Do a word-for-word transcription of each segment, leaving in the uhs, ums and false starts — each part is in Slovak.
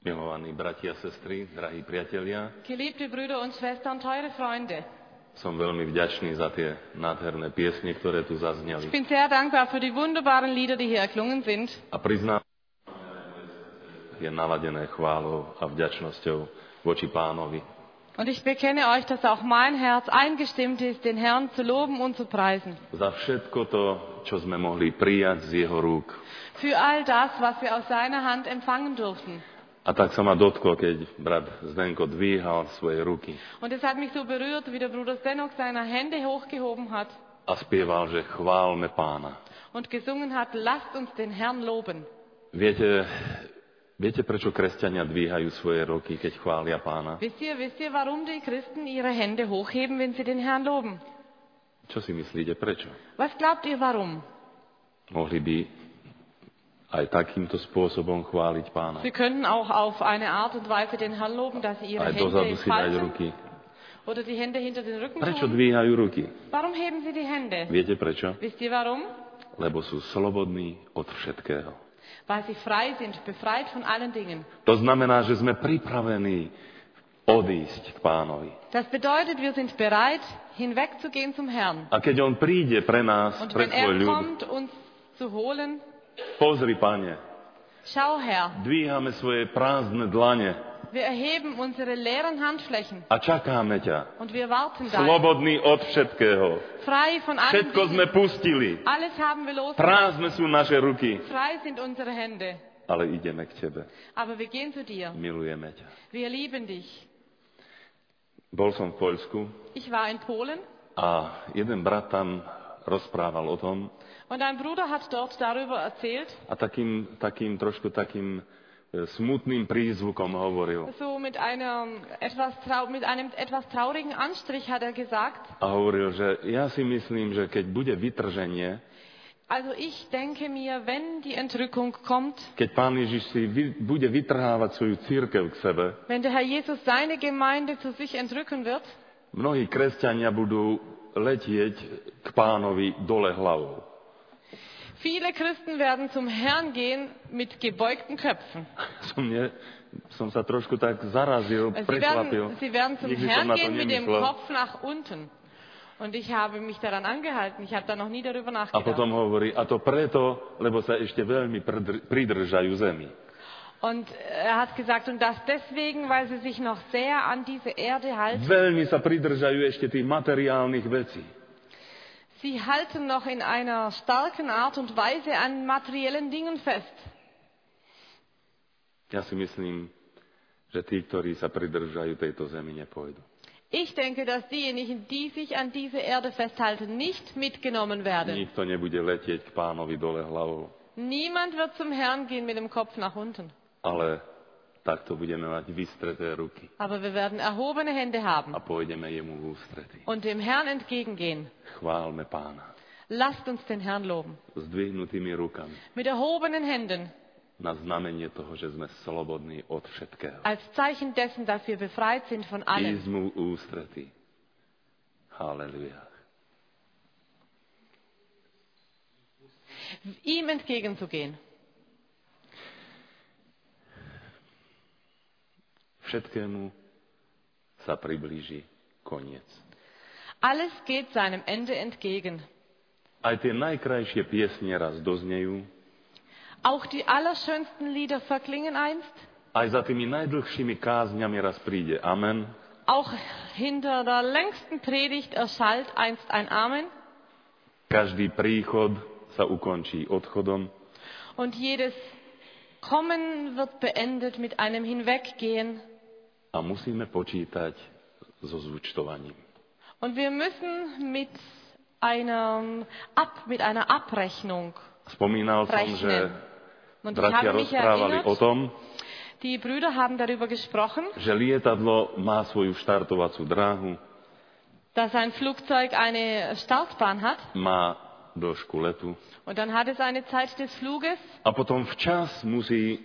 Milovaní bratia a sestry, drahí priatelia, Geliebte Brüder und Schwestern, teure Freunde, som veľmi vďačný za tie nádherné piesne, ktoré tu ich zazneli. bin sehr dankbar für die wunderbaren Lieder, die hier erklungen sind. A priznám, je naladené chválou a vďačnosťou voči Pánovi. Und ich bekenne euch, dass auch mein Herz eingestimmt ist, den Herrn zu loben und zu preisen. Za všetko to, čo sme mohli prijať z jeho rúk. Für all das, was wir aus seiner Hand empfangen durften. A tak sa ma dotklo, keď brat Zdenko dvíhal svoje ruky Und es hat mich so berührt, wie der Bruder Stenok seine Hände hochgehoben hat a spieval, že chválme Pána. und gesungen hat, lasst uns den Herrn loben. Viete, viete, prečo kresťania dvíhajú svoje ruky, keď chvália Pána? Wisst ihr, wisst ihr, warum die Christen ihre Hände hochheben, wenn sie den Herrn loben? Čo si myslíte, prečo? Was glaubt ihr, warum? Mohli by aj takýmto spôsobom chváliť Pána. Sie könnten auch auf eine Art und Weise den Herrn loben, dass sie ihre Aj Hände dozadu si dať falten ruky. oder die Hände hinter den Rücken Prečo tun. dvíhajú ruky? Warum heben sie die Hände? Viete prečo? Wisst ihr warum? Lebo sú slobodní od všetkého. Weil sie frei sind, befreit von allen Dingen. To znamená, že sme pripravení odísť k Pánovi. Das bedeutet, wir sind bereit, hinwegzugehen zum Herrn. A keď On príde pre nás, Und pre wenn er svoj ľud, kommt, uns zu holen, pozri, Pane, schau her, dvíhame svoje prázdne dlane wir erheben unsere leeren Handflächen a čakáme ťa. und wir warten da. Slobodný od všetkého. Frei von allen Všetko sme Dingen. pustili. Alles haben wir losgelassen. Prázdne sú naše ruky. Frei sind unsere Hände. Ale ideme k Tebe. Aber wir gehen zu dir. Milujeme ťa. Wir lieben dich. Bol som v Poľsku Ich war in Polen a jeden brat tam rozprával o tom und ein Bruder hat dort darüber erzählt, a takým, takým trošku takým e, smutným prízvukom hovoril. so mit, einer, etwas trau- mit einem etwas traurigen Anstrich hat er gesagt, A hovoril, že ja si myslím, že keď bude vytrženie, also ich denke mir, wenn die Entrückung kommt, keď Pán Ježiš si vy, bude vytrhávať svoju cirkev k sebe, wenn der Herr Jesus seine Gemeinde zu sich entrücken wird, mnohí kresťania budú letieť k Pánovi dole hlavou. viele Christen werden zum Herrn gehen mit gebeugten Köpfen. Som, ne, som sa trošku tak zarazil, Sie prekvapil. werden, sie werden zum Nikdy som Herrn na to gehen mit dem nemyslel. Kopf nach unten. Und ich habe mich daran angehalten. Ich habe da noch nie darüber A nachgedacht. potom hovorí, a to preto, lebo sa ešte veľmi pridr- pridržajú zemi. Und er hat gesagt, und das deswegen, weil sie sich noch sehr an diese Erde halten. Veľmi sa pridržajú ešte tých materiálnych vecí. Sie halten noch in einer starken Art und Weise an materiellen Dingen fest. Ja si myslím, že tí, ktorí sa pridržajú tejto zemi, nepôjdu. Ich denke, dass diejenigen, die sich an diese Erde festhalten, nicht mitgenommen werden. Nikto nebude letieť k Pánovi dole hlavou, Niemand wird zum Herrn gehen mit dem Kopf nach unten. ale takto budeme mať vystreté ruky Aber wir werden erhobene Hände haben a pôjdeme jemu v ústretí. und dem Herrn entgegengehen. Chválme Pána Lasst uns den Herrn loben. zdvihnutými rukami Mit erhobenen Händen. na znamenie toho, že sme slobodní od všetkého. Als Zeichen dessen, dass wir befreit sind von allem. Ísť mu v ústretí. Halleluja. Ihm entgegenzugehen. Všetkému sa priblíži koniec. Alles geht seinem Ende entgegen. Aj tie najkrajšie piesne raz doznejú, Auch die allerschönsten Lieder verklingen einst. aj za tými najdlhšími kázňami raz príde amen. Auch hinter der längsten Predigt erschallt einst ein Amen. Každý príchod sa ukončí odchodom Und jedes Kommen wird beendet mit einem Hinweggehen. a musíme počítať so zúčtovaním. Und wir müssen mit einer, Ab, mit einer Abrechnung Spomínal som, že rechnen. Und ich bratia habe mich rozprávali o erinnert, tom, die Brüder haben darüber gesprochen, že lietadlo má svoju štartovacú dráhu, dass ein Flugzeug eine Startbahn hat má dĺžku letu und dann hat es eine Zeit des Fluges a potom včas musí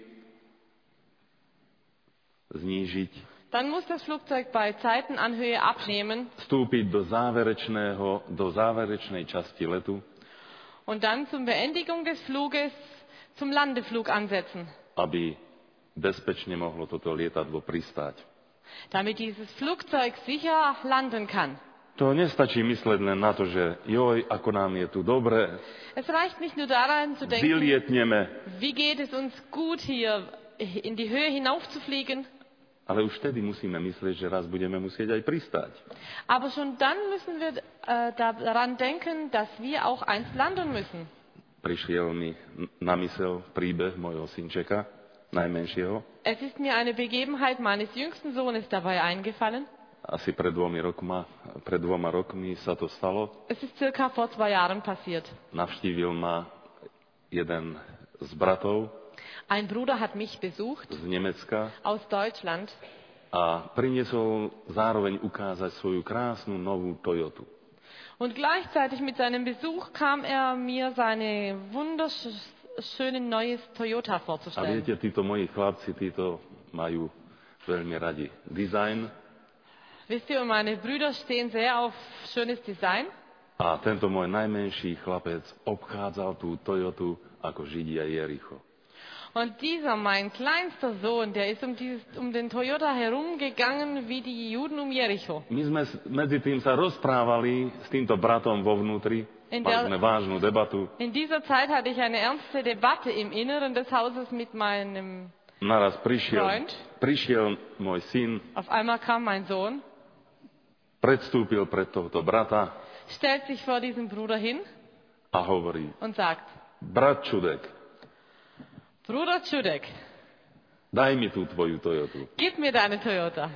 znížiť, Dann muss das Flugzeug bei Zeitenanhöhe abnehmen vstúpiť do záverečného, do záverečnej časti letu, und dann zur Beendigung des Fluges zum Landeflug ansetzen, aby bezpečne mohlo toto lietadlo pristáť. Damit dieses Flugzeug sicher landen kann. To nestačí mysleť len na to, že joj, ako nám je tu dobre, Es reicht nicht nur daran zu denken, vylietneme, wie geht es uns gut hier in die Höhe hinaufzufliegen. ale už vtedy musíme myslieť, že raz budeme musieť aj pristáť. Aber schon dann müssen wir äh, daran denken, dass wir auch einst landen müssen. Prišiel mi na mysel príbeh môjho synčeka, najmenšieho. Es ist mir eine Begebenheit meines jüngsten Sohnes dabei eingefallen. Asi pred dvomi rokma, pred dvoma rokmi sa to stalo. Es ist circa vor zwei Jahren passiert. Navštívil ma jeden z bratov Ein Bruder hat mich besucht z Nemecka aus Deutschland a priniesol zároveň ukázať svoju krásnu novú Toyotu. und gleichzeitig mit seinem Besuch kam er mir seine wunderschöne neues Toyota A vorzustellen. viete, títo moji chlapci, títo majú veľmi radi dizajn. Wisst ihr, meine Brüder stehen sehr auf schönes Design. A tento môj najmenší chlapec obchádzal tú Toyotu ako Židia Jericho. Und dieser, mein kleinster Sohn, der ist um, dieses, um den Toyota herumgegangen wie die Juden um Jericho. My sme s- medzi tým sa rozprávali s týmto bratom vo vnútri, In mali der- sme vážnu debatu. In dieser Zeit hatte ich eine ernste Debatte im Inneren des Hauses mit meinem Naraz prišiel, Freund. prišiel môj syn, Auf einmal kam mein Sohn, predstúpil pred tohto brata stellt sich vor diesen Bruder hin a hovorí: und sagt, brat Čudek, Bruder Čudek, daj mi tú tvoju Toyotu. gib mir deine Toyota.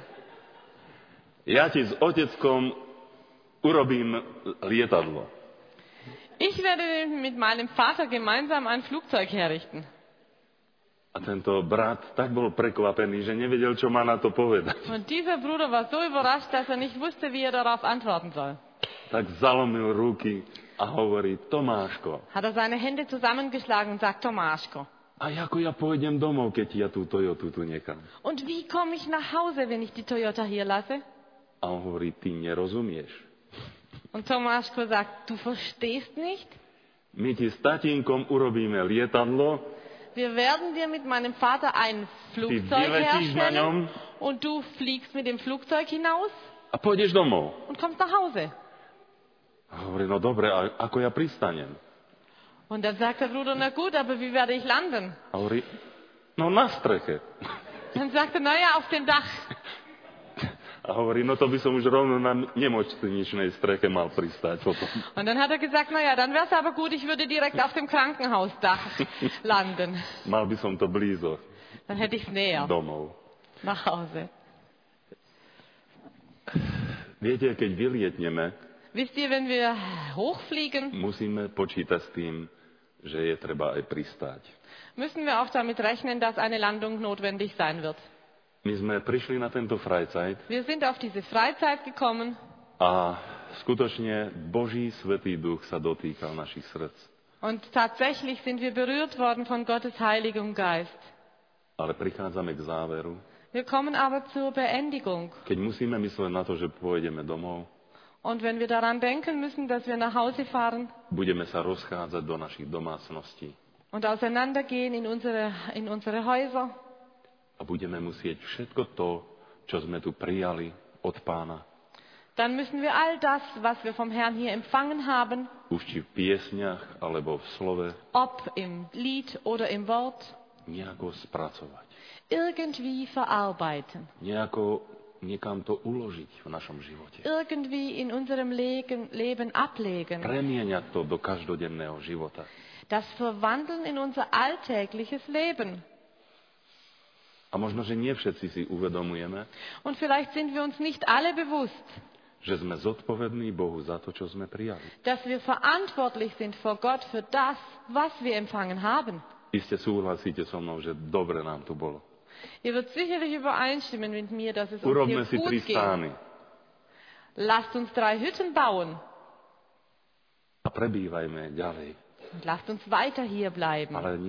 Ja ti s oteckom urobím lietadlo. Ich werde mit meinem Vater gemeinsam ein Flugzeug herrichten. A tento brat tak bol prekvapený, že nevedel, čo má na to povedať. Und dieser Bruder war so überrascht, dass er nicht wusste, wie er darauf antworten soll. Tak zalomil ruky a hovorí: Tomáško, Hat er seine Hände zusammengeschlagen und sagt, Tomáško, a ako ja pôjdem domov, keď ja tú Toyotu tu nechám? und wie komme ich nach Hause, wenn ich die Toyota hier lasse? A on hovorí: ty nerozumieš. Und Tomáško sagt, du verstehst nicht? My ti s tatínkom urobíme lietadlo, Wir werden dir mit meinem Vater ein Flugzeug vyletíš na ňom herstellen und du fliegst mit dem Flugzeug hinaus a pôjdeš domov. und kommst nach Hause. A hovorí: no dobre, a ako ja pristanem? Und dann sagt der Bruder, na gut, aber wie werde ich landen? A hovorí: no na streche. Dann sagt er, naja, auf dem Dach. A hovorí: no to by som už rovno na nemocničnej streche mal pristať potom. Und dann hat er gesagt, naja, dann wäre es aber gut, ich würde direkt auf dem Krankenhausdach landen. Mal by som to blízo Dann hätte ich es näher domov. nach Hause. Viete, keď vylietneme, Wisst ihr, wenn wir hochfliegen, musíme počítať s tým, že je treba aj pristáť. müssen wir auch damit rechnen, dass eine Landung notwendig sein wird. My sme prišli na tento Freizeit Wir sind auf diese Freizeit gekommen a skutočne Boží Svätý Duch sa dotýkal našich srdc. und tatsächlich sind wir berührt worden von Gottes Heiligem Geist. Ale prichádzame k záveru, Wir kommen aber zur Beendigung. keď musíme myslieť na to, že pôjdeme domov, Und wenn wir daran denken müssen, dass wir nach Hause fahren budeme sa rozchádzať do našich domácností und auseinandergehen in unsere, in unsere Häuser a budeme musieť všetko to, čo sme tu prijali od Pána, dann müssen wir all das, was wir vom Herrn hier empfangen haben, už či v piesniach alebo v slove, ob im Lied oder im Wort, nejako spracovať. irgendwie verarbeiten, Nejako niekam to uložiť v našom živote. irgendwie in unserem Legen, Leben ablegen, Premieňať to do každodenného života. das verwandeln in unser alltägliches Leben. A možno, že nie všetci si uvedomujeme, Und vielleicht sind wir uns nicht alle bewusst, že sme zodpovední Bohu za to, čo sme prijali. dass wir verantwortlich sind vor Gott für das, was wir empfangen haben. Iste súhlasíte so mnou, že dobre nám tu bolo. Ihr wird sicherlich übereinstimmen mit mir, dass es uns Urobme hier si tri gut ging. stány Lasst uns drei Hütten bauen a prebývajme ďalej. und lasst uns weiter hier bleiben. Ale nie.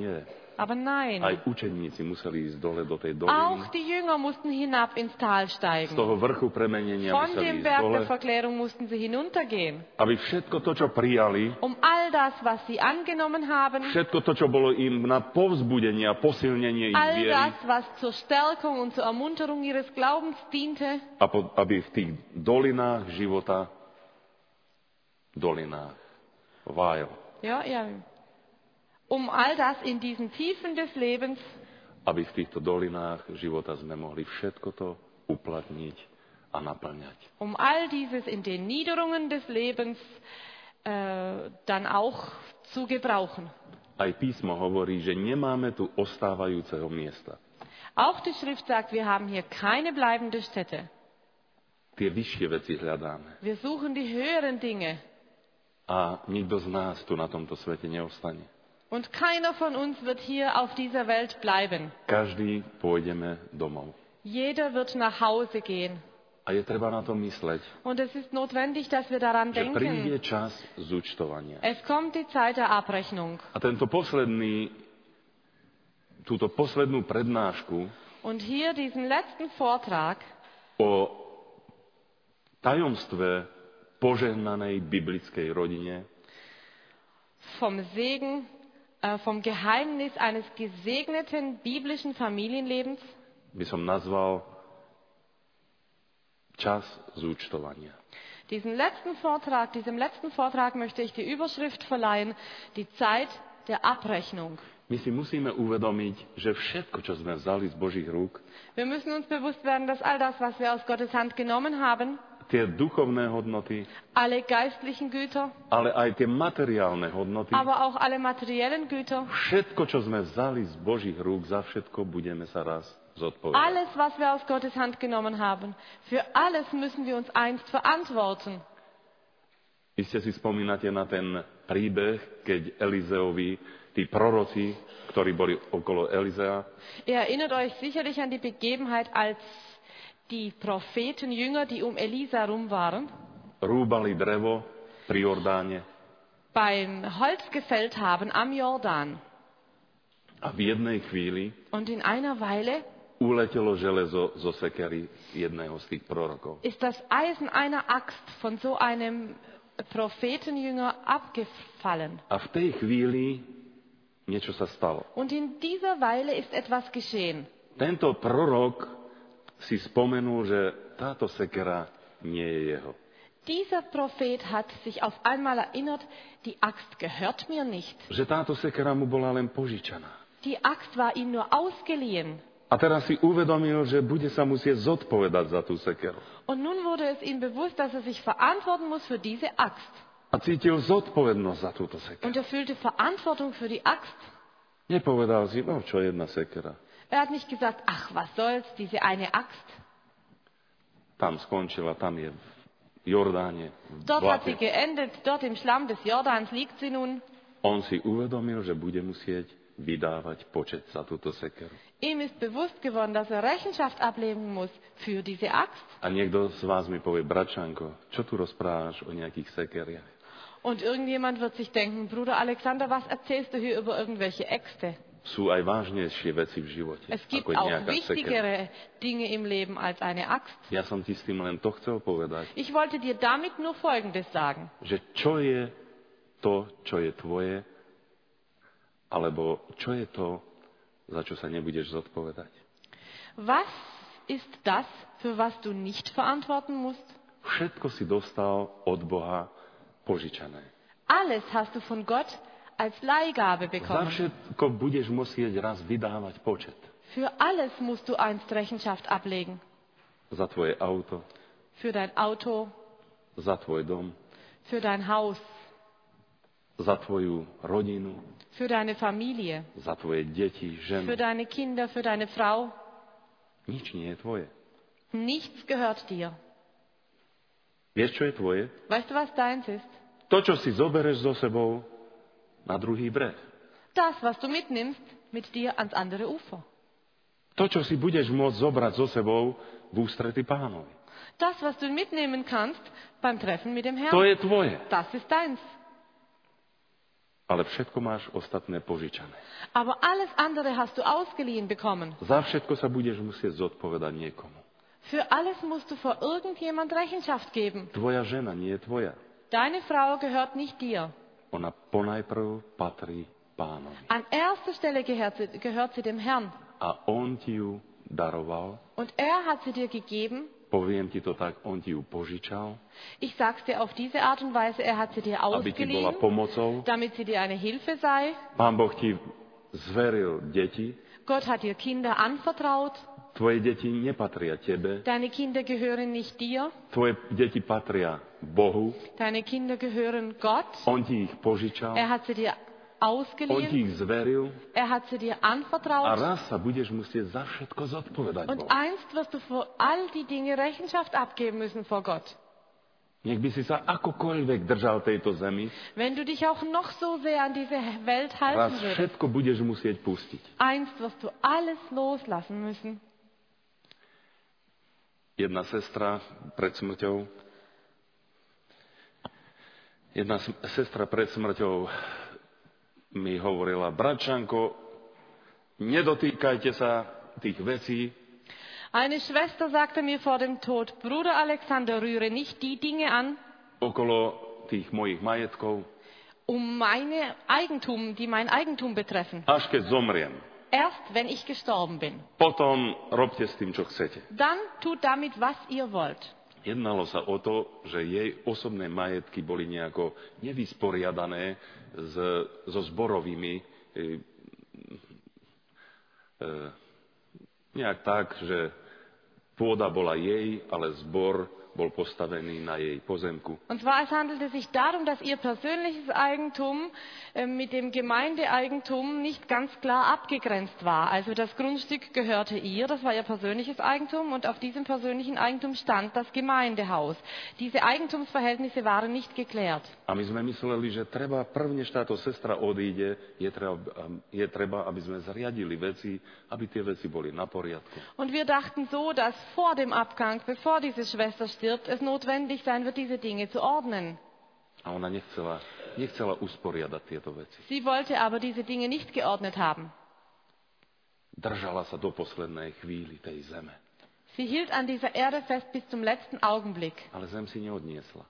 Aber nein. Aj učeníci museli ísť dole do tej Auch doliny. die Jünger mussten hinab ins Tal Z steigen. toho vrchu premenenia Von museli dem ísť Berg dole, der Verklärung mussten sie hinuntergehen. aby všetko to, čo prijali, Um all das, was sie angenommen haben, všetko to, čo bolo im na povzbudenie a posilnenie ich all viery, das, was zur Stärkung und zur Ermunterung ihres Glaubens diente, a po, aby v tých dolinách života, dolinách, vájal. ja, ja, um all das in diesen Tiefen des Lebens, Aby v týchto dolinách života sme mohli všetko to uplatniť a naplňať. um all dieses in den Niederungen des Lebens äh, dann auch zu gebrauchen. Aj písmo hovorí, že nemáme tu ostávajúceho miesta. Auch die Schrift sagt, wir haben hier keine bleibende Stätte. Tie vyššie veci hľadáme. Wir suchen die höheren Dinge. A nikto z nás tu na tomto svete neostane. Und keiner von uns wird hier auf dieser Welt bleiben. Každý pôjdeme domov. Jeder wird nach Hause gehen. A je treba na to mysleť, Und es ist notwendig, dass wir daran že príde denken. čas zúčtovania. Es kommt die Zeit der Abrechnung. A tento posledný, túto poslednú prednášku Und hier diesen letzten Vortrag o tajomstve požehnanej biblickej rodine vom Segen, äh, vom Geheimnis eines gesegneten biblischen Familienlebens by som nazval čas zúčtovania. Diesen letzten Vortrag, diesem letzten Vortrag möchte ich die Überschrift verleihen, die Zeit der Abrechnung. My si musíme uvedomiť, že všetko, čo sme vzali z Božích rúk, Wir müssen uns bewusst werden, dass all das, was wir aus Gottes Hand genommen haben, tie duchovné hodnoty, alle geistlichen Güter, ale aj tie materiálne hodnoty, aber auch alle materiellen Güter, všetko, čo sme vzali z Božích rúk, za všetko budeme sa raz zodpovedať. alles, was wir aus Gottes Hand genommen haben, für alles müssen wir uns einst verantworten. Iste si spomínate na ten príbeh, keď Elizeovi, tí proroci, ktorí boli okolo Elizea, Ihr erinnert euch sicherlich an die Begebenheit, als die Prophetenjünger, die um Elisa rum waren, rúbali drevo pri Jordáne beim Holz gefällt haben am Jordan. a v jednej chvíli Und in einer Weile uletelo železo zo sekery jedného z tých prorokov. ist das Eisen einer Axt von so einem Prophetenjünger abgefallen. A v tej chvíli niečo sa stalo. Und in dieser Weile ist etwas geschehen. Tento prorok si spomenul, že táto sekera nie je jeho. Dieser Prophet hat sich auf einmal erinnert, die Axt gehört mir nicht. Že táto sekera mu bola len požičaná. Die Axt war ihm nur ausgeliehen. A teraz si uvedomil, že bude sa musieť zodpovedať za tú sekeru. Und nun wurde es ihm bewusst, dass er sich verantworten muss für diese Axt. A cítil zodpovednosť za túto sekeru. Und er fühlte Verantwortung für die Axt. Nepovedal si, no čo jedna sekera. Er hat nicht gesagt, ach, was soll's, diese eine Axt. Tam skončila, tam je v Jordáne. V Dort hat sie blate. geendet, dort im Schlamm des Jordans liegt sie nun. On si uvedomil, že bude musieť vydávať počet za túto sekeru. Ihm ist bewusst geworden, dass er Rechenschaft ablegen muss für diese Axt. A niekto z vás mi povie, bračanko, čo tu rozprávaš o nejakých sekeriach? Und irgendjemand wird sich denken, Bruder Alexander, was erzählst du hier über irgendwelche Äxte? Sú aj vážnejšie veci v živote, Es gibt ako auch nejaká sekera. wichtigere Dinge im Leben als eine Axt. Ja som ti s tým len to chcel povedať, Ich wollte dir damit nur Folgendes sagen. že čo je to, čo je tvoje, alebo čo je to, za čo sa nebudeš zodpovedať. Was ist das, für was du nicht verantworten musst? Všetko si dostal od Boha požičané. Alles hast du von Gott als Leihgabe Za bekommen. všetko budeš musieť raz vydávať počet. Für alles musst du einst Rechenschaft ablegen. Za tvoje auto, Für dein Auto, za tvoj dom, für dein Haus, za tvoju rodinu, für deine Familie, za tvoje deti, ženu. für deine Kinder, für deine Frau. Nič nie je tvoje. Nichts gehört dir. Vieš, čo je tvoje? Weißt du, was deins ist? To, čo si zobereš so sebou na druhý breh. Das, was du mitnimmst, mit dir ans andere Ufer. To, čo si budeš môcť zobrať so sebou v ústrety Pánovi. Das, was du mitnehmen kannst beim Treffen mit dem To Herrn, je tvoje. das ist deins. ale všetko máš ostatné požičané. Aber alles andere hast du ausgeliehen bekommen. Za všetko sa budeš musieť zodpovedať niekomu. Für alles musst du vor irgendjemand Rechenschaft geben. Tvoja žena nie je tvoja. Deine Frau gehört nicht dir. Ona ponajprv patrí Pánovi. An erster Stelle gehört sie, gehört sie dem Herrn. A on ti ju daroval. Und er hat sie dir gegeben. Poviem ti to tak, on ti ju požičal, Ich sag's dir auf diese Art und Weise, er hat sie dir aby ti bola ausgeliehen, pomocou. damit sie dir eine Hilfe sei. Pán Boh ti zveril deti. Gott hat dir Kinder anvertraut. Tvoje deti nepatria tebe. Deine Kinder gehören nicht dir. Tvoje deti patria Bohu. Deine Kinder gehören Gott. On ti ich požičal. Er hat sie dir On ti ausgeliehen. ich zveril. Er hat sie dir A anvertraut. raz sa budeš musieť za všetko zodpovedať Und Bohu. einst wirst du vor all die Dinge Rechenschaft abgeben müssen vor Gott. Nech by si sa akokoľvek držal tejto zemi, Wenn du dich auch noch so sehr an diese Welt raz halten würdest, všetko budeš musieť pustiť. einst wirst du alles loslassen müssen. Jedna sestra pred smrťou, jedna s- sestra pred smrťou mi hovorila, bratčanko, nedotýkajte sa tých vecí, Eine Schwester sagte mir vor dem Tod, Bruder Alexander, rühre nicht die Dinge an, okolo tých mojich majetkov, um meine Eigentum, die mein Eigentum betreffen. až keď zomriem. Erst wenn ich gestorben bin. Potom robte s tým, čo chcete. Dann tut damit, was ihr wollt. Jednalo sa o to, že jej osobné majetky boli nejako nevysporiadané s, so zborovými e, e, nejak tak, že pôda bola jej, ale zbor bol postavený na jej pozemku. Und zwar es handelte sich darum, dass ihr persönliches Eigentum äh, mit dem Gemeindeeigentum nicht ganz klar abgegrenzt war. Also das Grundstück gehörte ihr, das war ihr persönliches Eigentum und auf diesem persönlichen Eigentum stand das Gemeindehaus. Diese Eigentumsverhältnisse waren nicht geklärt. A my sme mysleli, že treba, prv než táto sestra odíde, je treba, je treba, aby sme zriadili veci, aby tie veci boli na poriadku. Und wir dachten so, dass vor dem Abgang, bevor diese Schwester stirbt, es notwendig sein wird, diese Dinge zu ordnen. A ona nechcela, nechcela usporiadať tieto veci. Sie wollte aber diese Dinge nicht geordnet haben. Držala sa do poslednej chvíli tej zeme. Sie hielt an dieser Erde fest bis zum letzten Augenblick. Ale zem si neodniesla.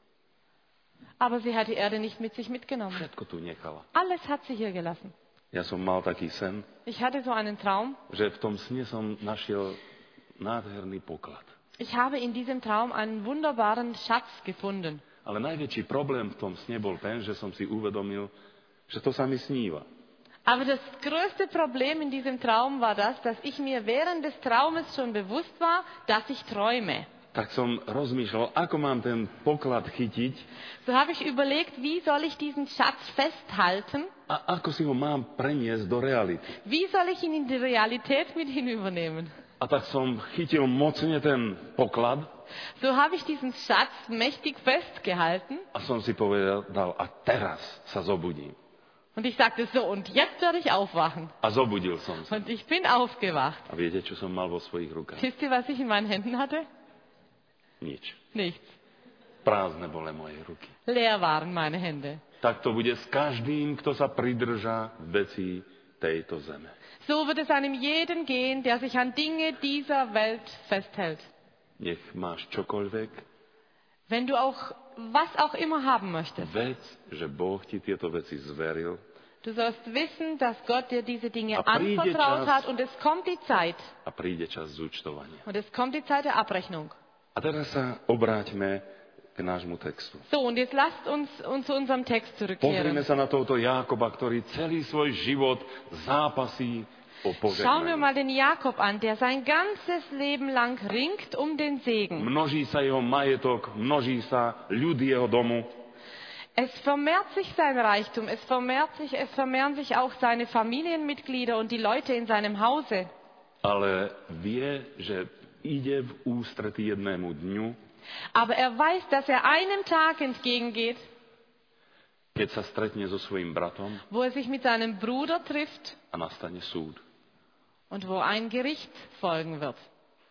Aber sie hat die Erde nicht mit sich mitgenommen. Všetko tu nechala. Alles hat sie hier gelassen. Ja som mal taký sen, Ich hatte so einen Traum. že v tom sne som našiel nádherný poklad. Ich habe in diesem Traum einen wunderbaren Schatz gefunden. Ale najväčší problém v tom sne bol ten, že som si uvedomil, že to sa mi sníva. Aber das größte Problem in diesem Traum war das, dass ich mir während des Traumes schon bewusst war, dass ich träume. Tak som rozmýšľal, ako mám ten poklad chytiť So habe ich überlegt, wie soll ich diesen Schatz festhalten? a ako si ho mám preniesť do reality. Wie soll ich ihn in die Realität mit hinübernehmen? A tak som chytil mocne ten poklad So habe ich diesen Schatz mächtig festgehalten a som si povedal, a teraz sa zobudím. und ich sagte so, und jetzt werde ich aufwachen. A zobudil som sa. Und ich bin aufgewacht. A viete, čo som mal vo svojich rukách? Wisst ihr, was ich in meinen Händen hatte? Nič. Nichts. Prázdne boli moje ruky. Leer waren meine Hände. Tak to bude s každým, kto sa pridrža vecí tejto zeme. So wird es einem jeden gehen, der sich an Dinge dieser Welt festhält. Nech máš čokoľvek, Wenn du auch, was auch immer haben möchtest. vec, že Boh ti tieto veci zveril Du sollst wissen, dass Gott dir diese Dinge A príde anvertraut čas. hat und es kommt die Zeit. a príde čas zúčtovania. Und es kommt die Zeit der Abrechnung. A teraz sa obráťme k nášmu textu. So, und jetzt lasst uns, uns zu unserem Text Pozrime zurückkehren. sa na tohto Jákoba, ktorý celý svoj život zápasí o Schauen wir požehnanie. mal den Jakob an, der sein ganzes Leben lang ringt um den Segen. Množí sa jeho majetok, množí sa ľud jeho domu, Es vermehrt sich sein Reichtum, es vermehrt sich, es vermehren sich auch seine Familienmitglieder und die Leute in seinem Hause. ale vie, že ide v ústretí jednému dňu, Aber er weiß, dass er einem Tag entgegengeht, keď sa stretne so svojím bratom wo er sich mit seinem Bruder trifft a nastane súd. und wo ein Gericht folgen wird.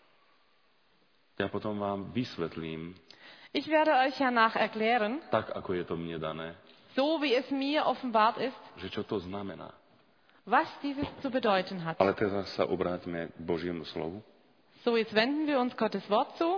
Ja potom vám vysvetlím, Ich werde euch danach erklären, tak ako je to mne dané, so wie es mir offenbart ist, že čo to znamená. was dieses zu bedeuten hat. Ale teraz sa obráťme k Božiemu slovu. So, jetzt wenden wir uns Gottes Wort zu.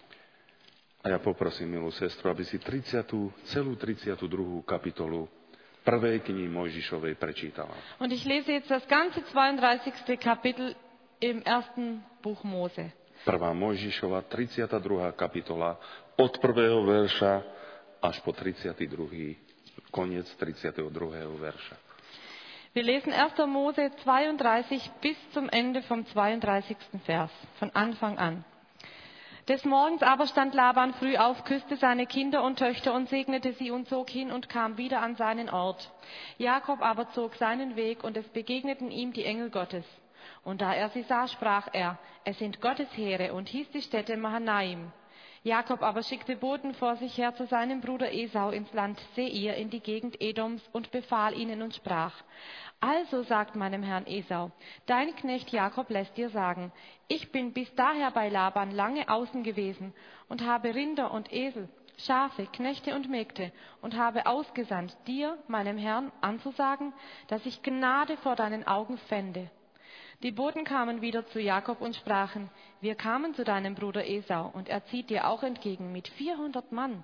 A ja poprosím, milú sestru, aby si tridsiatu, celú tridsiatu druhú kapitolu prvej knihy Mojžišovej prečítala. Und ich lese jetzt das ganze zweiunddreißigste Kapitel im ersten Buch Mose. Prvá Mojžišova, tridsiata druhá kapitola, od prvého verša až po tridsiaty druhý, koniec tridsiateho druhého verša. Wir lesen erster Mose zweiunddreißig bis zum Ende vom zweiunddreißigsten Vers, von Anfang an. Des Morgens aber stand Laban früh auf, küsste seine Kinder und Töchter und segnete sie und zog hin und kam wieder an seinen Ort. Jakob aber zog seinen Weg und es begegneten ihm die Engel Gottes. Und da er sie sah, sprach er, es sind Gottes Heere, und hieß die Stätte Mahanaim. Jakob aber schickte Boten vor sich her zu seinem Bruder Esau ins Land Seir in die Gegend Edoms und befahl ihnen und sprach, also sagt meinem Herrn Esau, dein Knecht Jakob lässt dir sagen, ich bin bis daher bei Laban lange außen gewesen und habe Rinder und Esel, Schafe, Knechte und Mägde und habe ausgesandt, dir, meinem Herrn, anzusagen, dass ich Gnade vor deinen Augen fände. Die Boten kamen wieder zu Jakob und sprachen, wir kamen zu deinem Bruder Esau, und er zieht dir auch entgegen mit vierhundert Mann.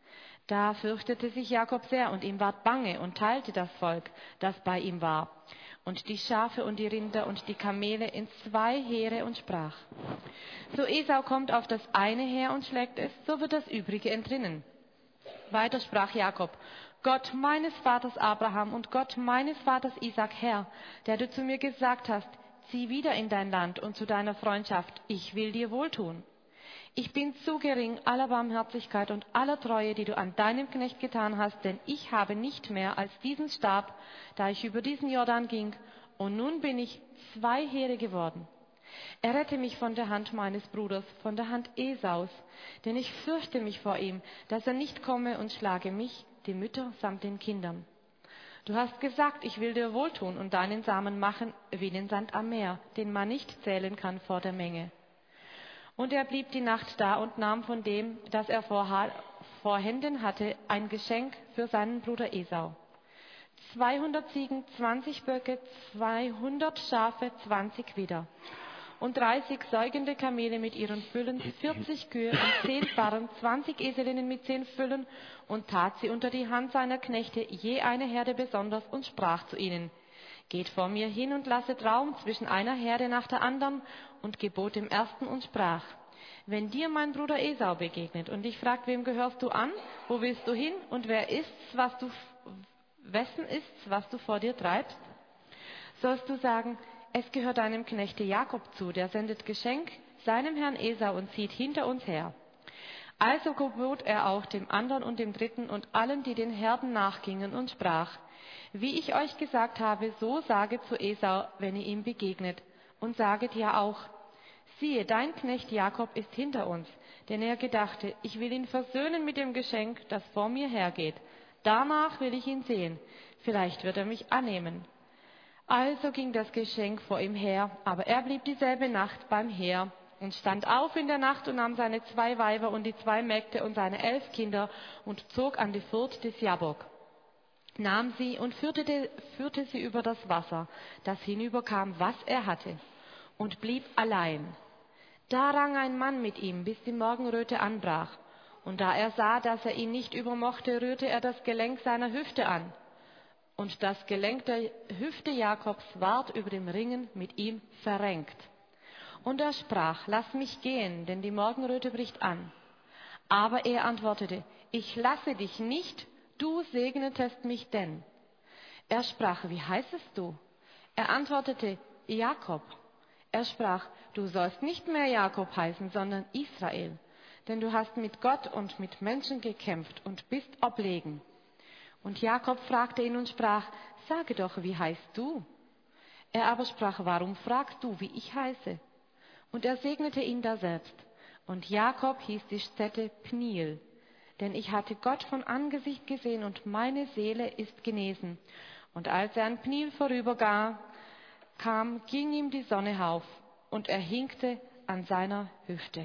Da fürchtete sich Jakob sehr, und ihm ward bange, und teilte das Volk, das bei ihm war, und die Schafe und die Rinder und die Kamele in zwei Heere und sprach, so Esau kommt auf das eine Heer und schlägt es, so wird das übrige entrinnen. Weiter sprach Jakob, Gott meines Vaters Abraham und Gott meines Vaters Isaak, Herr, der du zu mir gesagt hast, zieh wieder in dein Land und zu deiner Freundschaft, ich will dir wohltun. Ich bin zu gering aller Barmherzigkeit und aller Treue, die du an deinem Knecht getan hast, denn ich habe nicht mehr als diesen Stab, da ich über diesen Jordan ging, und nun bin ich zwei Heere geworden. Errette mich von der Hand meines Bruders, von der Hand Esaus, denn ich fürchte mich vor ihm, dass er nicht komme und schlage mich, die Mütter samt den Kindern. Du hast gesagt, ich will dir wohltun und deinen Samen machen wie den Sand am Meer, den man nicht zählen kann vor der Menge. Und er blieb die Nacht da und nahm von dem, das er vor Händen hatte, ein Geschenk für seinen Bruder Esau. zweihundert Ziegen, zwanzig Böcke, zweihundert Schafe, zwanzig Widder. Und dreißig säugende Kamele mit ihren Füllen, vierzig Kühe und zehn Barren, zwanzig Eselinnen mit zehn Füllen, und tat sie unter die Hand seiner Knechte, je eine Herde besonders, und sprach zu ihnen, geht vor mir hin und lasset Raum zwischen einer Herde nach der anderen, und gebot dem ersten und sprach, wenn dir mein Bruder Esau begegnet und dich fragt, wem gehörst du an, wo willst du hin, und wer ist's, was du, wessen ist's, was du vor dir treibst, sollst du sagen, es gehört deinem Knechte Jakob zu, der sendet Geschenk seinem Herrn Esau und zieht hinter uns her. Also gebot er auch dem anderen und dem dritten und allen, die den Herden nachgingen, und sprach, wie ich euch gesagt habe, so saget zu Esau, wenn ihr ihm begegnet, und saget ja auch, siehe, dein Knecht Jakob ist hinter uns, denn er gedachte, ich will ihn versöhnen mit dem Geschenk, das vor mir hergeht. Danach will ich ihn sehen, vielleicht wird er mich annehmen. Also ging das Geschenk vor ihm her, aber er blieb dieselbe Nacht beim Heer und stand auf in der Nacht und nahm seine zwei Weiber und die zwei Mägde und seine elf Kinder und zog an die Furt des Jabbok, nahm sie und führte, führte sie über das Wasser, das hinüberkam, was er hatte, und blieb allein. Da rang ein Mann mit ihm, bis die Morgenröte anbrach, und da er sah, dass er ihn nicht übermochte, rührte er das Gelenk seiner Hüfte an. Und das Gelenk der Hüfte Jakobs ward über dem Ringen mit ihm verrenkt. Und er sprach, lass mich gehen, denn die Morgenröte bricht an. Aber er antwortete, ich lasse dich nicht, du segnetest mich denn. Er sprach, wie heißest du? Er antwortete, Jakob. Er sprach, du sollst nicht mehr Jakob heißen, sondern Israel, denn du hast mit Gott und mit Menschen gekämpft und bist oblegen. Und Jakob fragte ihn und sprach, sage doch, wie heißt du? Er aber sprach, warum fragst du, wie ich heiße? Und er segnete ihn daselbst. Und Jakob hieß die Stätte Pniel, denn ich hatte Gott von Angesicht gesehen und meine Seele ist genesen. Und als er an Pniel vorüberkam, ging ihm die Sonne auf und er hinkte an seiner Hüfte.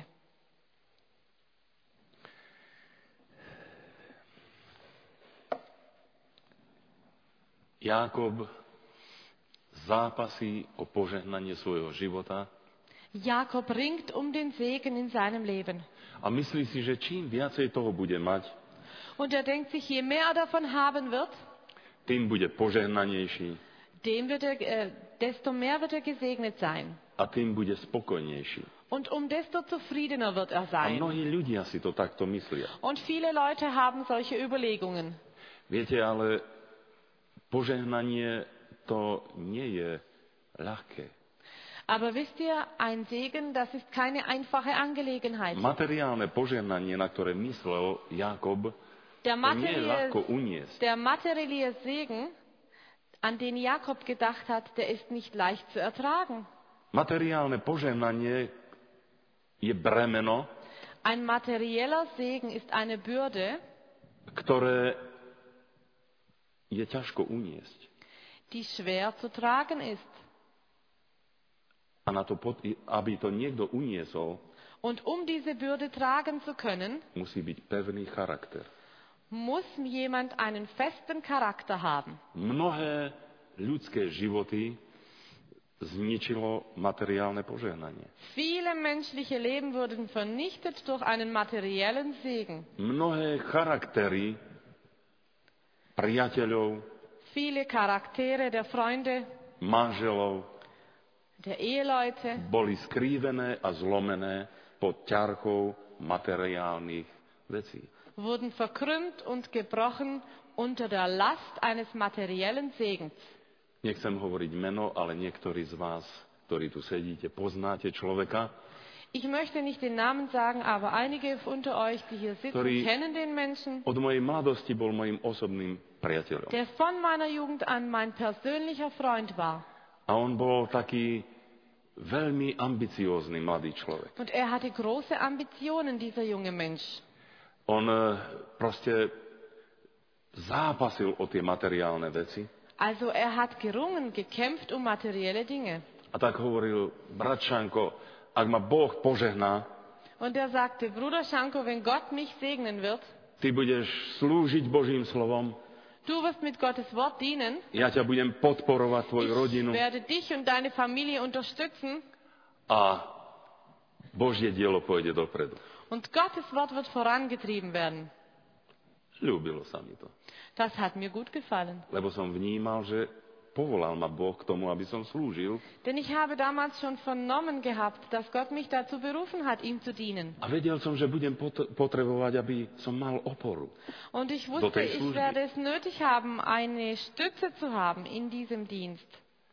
Jákob zápasí o požehnanie svojho života Jakob ringt um den Segen in seinem Leben. a myslí si, že čím viacej toho bude mať, Und er denkt sich, je mehr er davon haben wird, tým bude požehnanejší dem wird er, äh, desto mehr wird er gesegnet sein. a tým bude spokojnejší. Und um desto zufriedener wird er A sein. mnohí ľudia si to takto myslia. Und viele Leute haben solche Überlegungen. Viete, ale požehnanie to nie je ľahké. Aber wisst ihr, ein Segen, das ist keine einfache Angelegenheit. Materiálne požehnanie, na ktoré myslel Jákob, Der to nie je materielle, ľahko uniesť. der materielle Segen, an den Jakob gedacht hat, der ist nicht leicht zu ertragen. Materiálne požehnanie je bremeno, Ein materieller Segen ist eine Bürde, ktoré je ťažko uniesť. die schwer zu tragen ist. A na to, aby to niekto uniesol, Und um diese Bürde tragen zu können, musí byť pevný charakter. muss jemand einen festen Charakter haben. Mnohé ľudské životy zničilo materiálne požehnanie. Viele menschliche Leben wurden vernichtet durch einen materiellen Segen. Mnohé charaktery priateľov, Viele Charaktere der Freunde, manželov der Eheleute boli skrívené a zlomené pod ťarchou materiálnych vecí. wurden verkrümmt und gebrochen unter der Last eines materiellen Segens. Nechcem hovoriť meno, ale niektorí z vás, ktorí tu sedíte, poznáte človeka, Ich möchte nicht den Namen sagen, aber einige unter euch, die hier sitzen, Ktorý- kennen den Menschen, od mojej mladosti bol mojim osobným priateľom. der von meiner Jugend an mein persönlicher Freund war. A on bol taký veľmi ambiciózny mladý človek. Und er hatte große Ambitionen, dieser junge Mensch. On eh, proste zápasil o tie materiálne veci Also er hat gerungen, gekämpft um materielle Dinge. a tak hovoril, bratčanko, ak ma Boh požehná, Und er sagte, Bruder Schanko, wenn Gott mich segnen wird, ty budeš slúžiť Božím slovom, du wirst mit Gottes Wort dienen, ja ťa budem podporovať, tvoju ich rodinu werde dich und deine Familie unterstützen a Božie dielo pôjde dopredu. und Gottes Wort wird vorangetrieben werden. Ľúbilo sa mi to, Das hat mir gut gefallen. lebo som vnímal, že povolal ma Boh k tomu, aby som slúžil Denn ich habe damals schon vernommen gehabt, dass Gott mich dazu berufen hat, ihm zu dienen. a vedel som, že budem pot- potrebovať, aby som mal oporu. Und ich Do wusste, tej ich služby. werde es nötig haben, eine Stütze zu haben in diesem Dienst.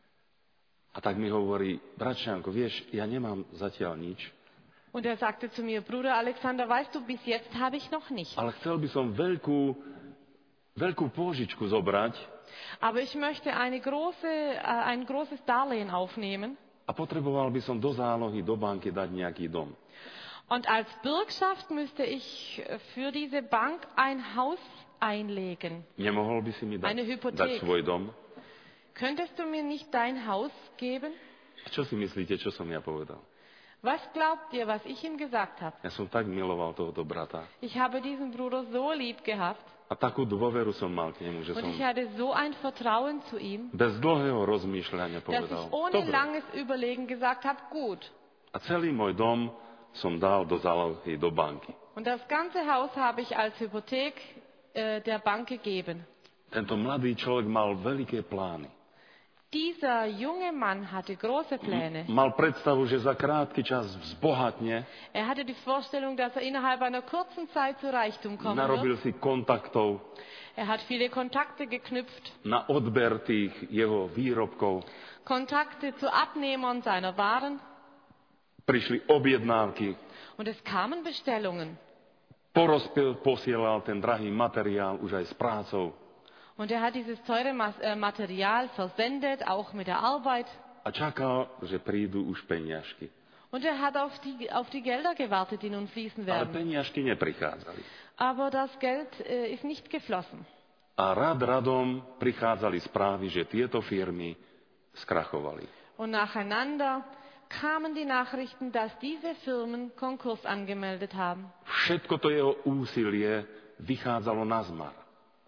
A tak mi hovorí, bratčanko, vieš, ja nemám zatiaľ nič, Und er sagte zu mir, Bruder Alexander, weißt du, bis jetzt habe ich noch nicht. ale chcel by som veľkú, veľkú pôžičku zobrať Aber ich möchte eine große, äh, ein großes Darlehen aufnehmen. a potreboval by som do zálohy, do banky dať nejaký dom. Und als Bürgschaft müsste ich für diese Bank ein Haus einlegen. Nemohol by si mi Eine dať, Hypothek. dať svoj dom? Könntest du mir nicht dein Haus geben? A čo si myslíte, čo som ja povedal? Was glaubt ihr, was ich ihm gesagt habe? Ja som tak miloval tohoto brata Ich habe diesen Bruder so lieb gehabt a takú dôveru som mal k nemu, že und som ich hatte so ein Vertrauen zu ihm, bez dlhého rozmýšľania dass povedal, ich ohne dobre. langes Überlegen gesagt habe, gut. A celý môj dom som dal do zálohy, do banky. Und das ganze Haus habe ich als Hypothek äh, der Bank gegeben. Tento mladý človek mal veľké plány. Dieser junge Mann hatte große Pläne. Mal predstavu, že za krátky čas vzbohatne, Er hatte die Vorstellung, dass er innerhalb einer kurzen Zeit zu Reichtum kommen narobil wird. si kontaktov Er hat viele Kontakte geknüpft, na odber tých jeho výrobkov. Kontakte zu Abnehmern seiner Waren. Prišli objednávky, Und es kamen Bestellungen. porozpil, posielal ten drahý materiál už aj s prácou Und er hat dieses teure Mas- äh, Material versendet, auch mit der Arbeit. a čakal, že prídu už peniažky. Und er hat auf die, auf die Gelder gewartet, die nun fließen Ale werden. peniažky neprichádzali. Aber das Geld äh, ist nicht geflossen. A rad radom prichádzali správy, že tieto firmy skrachovali. Und nacheinander kamen die Nachrichten, dass diese Firmen Konkurs angemeldet haben. Všetko to jeho úsilie vychádzalo na zmar.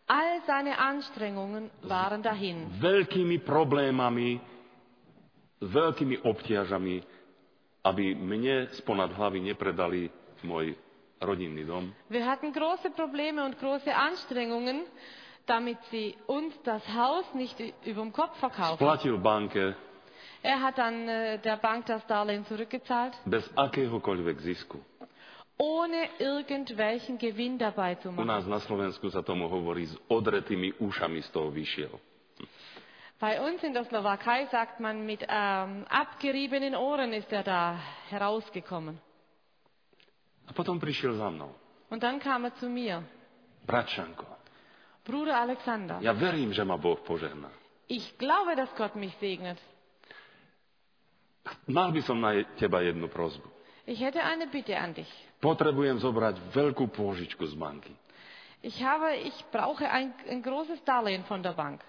All seine Anstrengungen waren dahin. Veľkými problémami, s veľkými obťažami, aby mne sponad hlavy nepredali môj rodinný dom. Wir hatten große Probleme und große Anstrengungen, damit sie uns das Haus nicht über dem Kopf verkaufen. Splatil banke Er hat dann äh, der Bank das Darlehen zurückgezahlt, bez akéhokoľvek zisku. ohne irgendwelchen Gewinn dabei zu U nás machen. na Slovensku sa tomu hovorí, s odretými ušami z toho vyšiel. Bei uns in der Slowakei sagt man, mit ähm, abgeriebenen Ohren ist er da herausgekommen. A potom prišiel za mnou. Und dann kam er zu mir. Bratčanko, Bruder Alexander, ja verím, že ma Boh požehná. ich glaube, dass Gott mich segnet. Mal by som na teba jednu prosbu. Ich hätte eine Bitte an dich. Potrebujem zobrať veľkú pôžičku z banky. Ich habe, ich brauche ein, ein großes Darlehen von der Bank.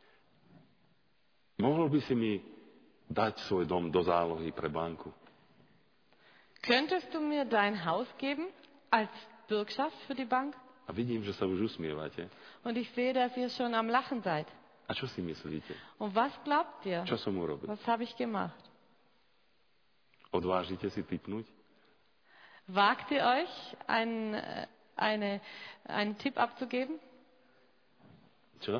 Mohol by si mi dať svoj dom do zálohy pre banku? Könntest du mir dein Haus geben als Bürgschaft für die Bank? A vidím, že sa už usmievate. Und ich sehe, dass ihr schon am Lachen seid. A čo si myslíte? Und was glaubt ihr? Čo som urobil? Was habe ich gemacht? Odvážite si tipnúť? Wagt ihr euch, einen, äh, eine, einen Tipp abzugeben? Čo?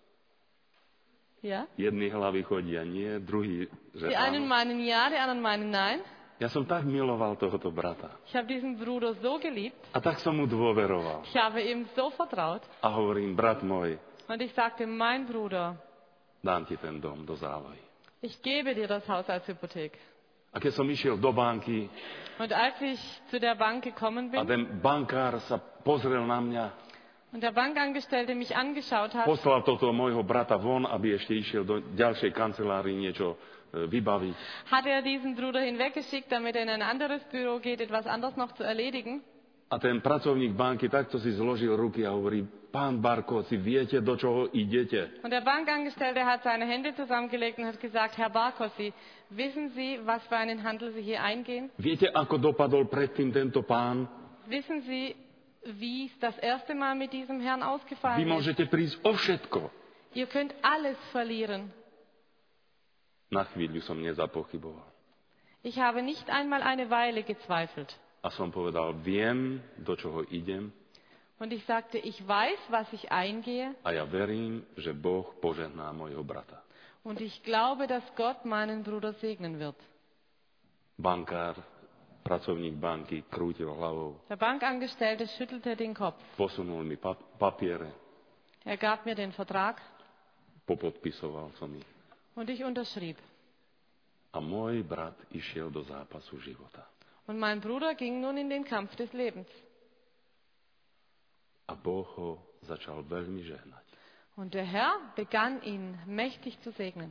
Ja? Jedni hlavy chodia nie, druhý, že Die einen áno. meinen ja, die anderen meinen nein. Ja som tak miloval tohoto brata. Ich habe diesen Bruder so geliebt. A tak som mu dôveroval. Ich habe ihm so vertraut. A hovorím, brat môj, Und ich sagte, mein Bruder, dám ti ten dom do zálohy. ich gebe dir das Haus als Hypothek. A keď som išiel do banky Und als ich zu der Bank gekommen a bin ten bankár sa pozrel na mňa, und der Bankangestellte mich angeschaut hat, poslal toto môjho brata von, aby ešte išiel do ďalšej kancelárii niečo e, vybaviť. hat er diesen Bruder hinweggeschickt, damit er in ein anderes Büro geht, etwas anderes noch zu erledigen. A ten pracovník banky takto si zložil ruky a hovorí, pán Barkovci, viete, do čoho idete? Und der Bankangestellte hat seine Hände zusammengelegt und hat gesagt, Herr Barkossi, wissen Sie, was für einen Handel Sie hier eingehen? Viete, ako dopadol predtým tento pán? Wissen Sie, wie es das erste Mal mit diesem Herrn Vy ausgefallen ist? môžete prísť o všetko. Ihr könnt alles verlieren. Na chvíľu som nezapochyboval. Ich habe nicht einmal eine Weile gezweifelt. A som povedal, viem, do čoho idem Und ich sagte, ich weiß, was ich eingehe. a ja verím, že Boh požehná môjho brata. Und ich glaube, dass Gott meinen Bruder segnen wird. Bankár, pracovník banky, krútil hlavou, Der Bankangestellte schüttelte den Kopf. posunul mi pa- papiere, Er gab mir den Vertrag popodpisoval som ich. und ich unterschrieb. A môj brat išiel do zápasu života. Und mein Bruder ging nun in den Kampf des Lebens. A Boh ho začal veľmi žehnať. Und der Herr begann ihn mächtig zu segnen.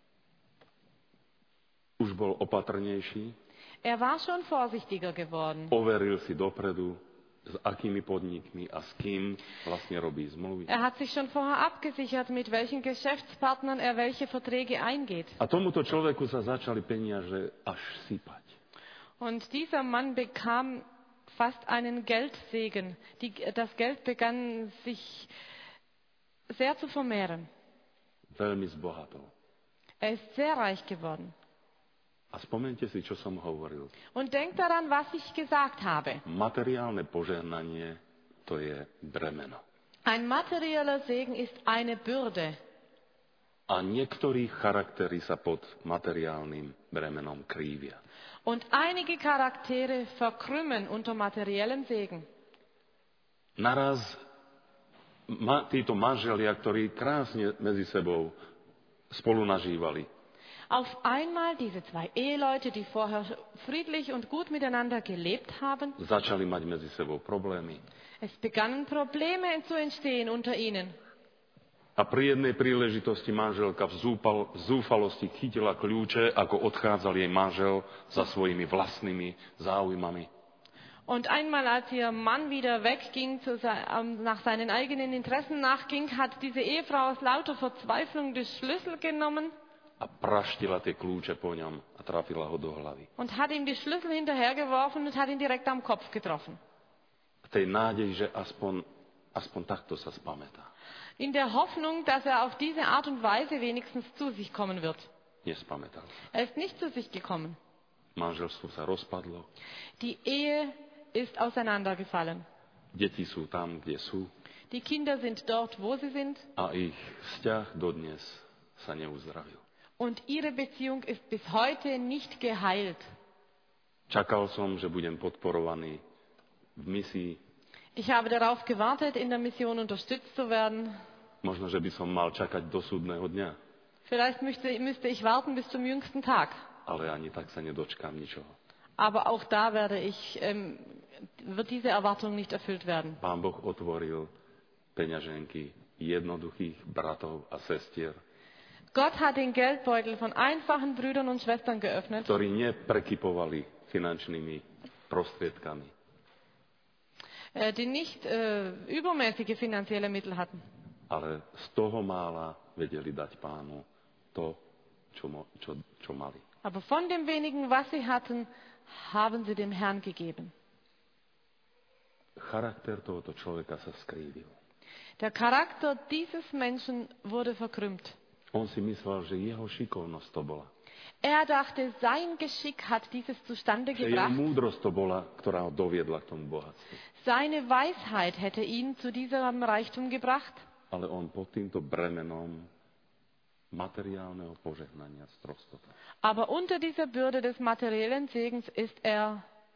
Už bol opatrnejší, Er war schon vorsichtiger geworden. overil si dopredu, s akými podnikmi a s kým vlastne robí zmluvy. Er hat sich schon vorher abgesichert, mit welchen Geschäftspartnern er welche Verträge eingeht. A tomuto človeku sa začali peniaze až sypať. Und dieser Mann bekam fast einen Geldsegen. Die, das Geld begann sich sehr zu vermehren. Veľmi zbohatol. Er ist sehr reich geworden. A spomente si, čo som hovoril. Und denkt daran, was ich gesagt habe. Materiálne požehnanie, to je bremeno. Ein materieller Segen ist eine Bürde. A niektorí charaktery sa pod materiálnym bremenom krívia. Und einige Charaktere verkrümmen unter materiellem Segen. Naraz ma, títo manželia, ktorí krásne medzi sebou spolu nažívali, Auf einmal diese zwei Eheleute, die vorher friedlich und gut miteinander gelebt haben, začali mať medzi sebou problémy. es begannen Probleme zu entstehen unter ihnen. A pri jednej príležitosti manželka v, zúpal, v zúfalosti chytila kľúče, ako odchádzal jej manžel za svojimi vlastnými záujmami. Und einmal, als ihr Mann wieder wegging, zu, um, nach seinen eigenen Interessen nachging, hat diese Ehefrau aus lauter Verzweiflung den Schlüssel genommen A praštila tie kľúče po ňom a trafila ho do hlavy. und hat ihm die Schlüssel hinterhergeworfen und hat ihn direkt am Kopf getroffen. V tej nádeji, že aspoň aspoň takto sa spamätá. In der Hoffnung, dass er auf diese Art und Weise wenigstens zu sich kommen wird. Nespamätal sa. Er ist nicht zu sich gekommen. Manželstvo sa rozpadlo. Die Ehe ist auseinandergefallen. Deti sú tam, kde sú. Die Kinder sind dort, wo sie sind. A ich vzťah dodnes sa neuzdravil. Und ihre Beziehung ist bis heute nicht geheilt. Čakal som, že budem podporovaný v misii. Ich habe darauf gewartet, in der Mission unterstützt zu werden. Možno, že by som mal čakať do súdneho dňa. Vielleicht müsste, müsste ich warten bis zum jüngsten Tag. Ale ani tak sa nedočkám ničoho. Aber auch da werde ich, ähm, wird diese Erwartung nicht erfüllt werden. Pán Boh otvoril peňaženky jednoduchých bratov a sestier, Gott hat den Geldbeutel von einfachen Brüdern und Schwestern geöffnet, ktorí neprekypovali finančnými prostriedkami, äh, die nicht äh, übermäßige finanzielle Mittel hatten. ale z toho mála vedeli dať Pánu to, čo, mo, čo, čo mali. Aber von dem wenigen, was sie hatten, haben sie dem Herrn gegeben. Charakter tohoto človeka sa skrývil. Der Charakter dieses Menschen wurde verkrümmt. On si myslel, že jeho šikovnosť to bola. Er dachte, sein Geschick hat dieses zustande Že jeho gebracht. múdrosť to bola, ktorá ho doviedla k tomu bohatstvu. Seine Weisheit hätte ihn zu diesem Reichtum gebracht. Ale on pod týmto bremenom materiálneho požehnania stroskotal. Aber unter dieser Bürde des materiellen Segens ist er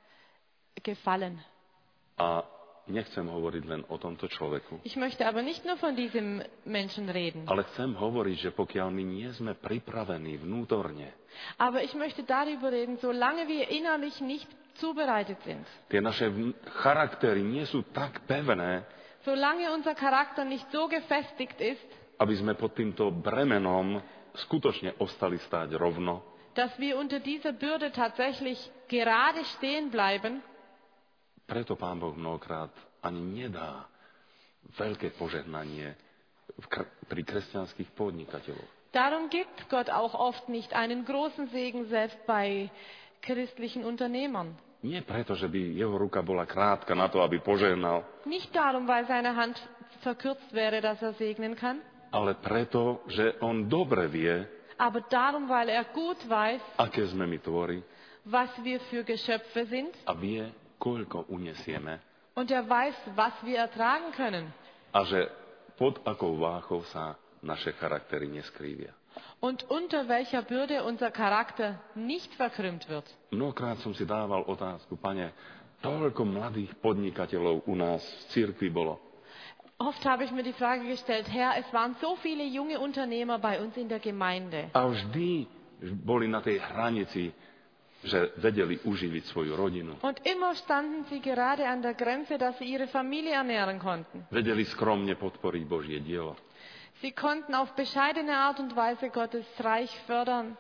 gefallen. A nechcem hovoriť len o tomto človeku, Ich möchte aber nicht nur von diesem Menschen reden, ale chcem hovoriť, že pokiaľ my nie sme pripravení vnútorne, aber ich möchte darüber reden, solange wir innerlich nicht zubereitet sind, tie naše vn- charaktery nie sú tak pevné, solange unser Charakter nicht so gefestigt ist, aby sme pod týmto bremenom skutočne ostali stáť rovno, dass wir unter dieser Bürde tatsächlich gerade stehen bleiben. preto Pán Boh mnohokrát ani nedá veľké požehnanie v kr- pri kresťanských podnikateľoch. Darum gibt Gott auch oft nicht einen großen Segen selbst bei christlichen Unternehmern. Nie preto, že by jeho ruka bola krátka na to, aby požehnal, Nicht darum, weil seine Hand verkürzt wäre, dass er segnen kann, ale preto, že on dobre vie, aber darum, weil er gut weiß, aké sme my tvory was wir für Geschöpfe sind, a vie, koľko uniesieme und er weiß, was wir ertragen können a že pod akou váchou sa naše charaktery neskrývia. und unter welcher Bürde unser Charakter nicht verkrümmt wird. Mnohokrát som si dával otázku, Pane, toľko mladých podnikateľov u nás v cirkvi bolo. Oft habe ich mir die Frage gestellt, Herr, es waren so viele junge Unternehmer bei uns in der Gemeinde. A vždy boli na tej hranici, že vedeli uživiť svoju rodinu. Und immer standen sie gerade an der Grenze, dass sie ihre Familie ernähren konnten. Vedeli skromne podporiť Božie dielo. Sie konnten auf bescheidene Art und Weise Gottes Reich fördern.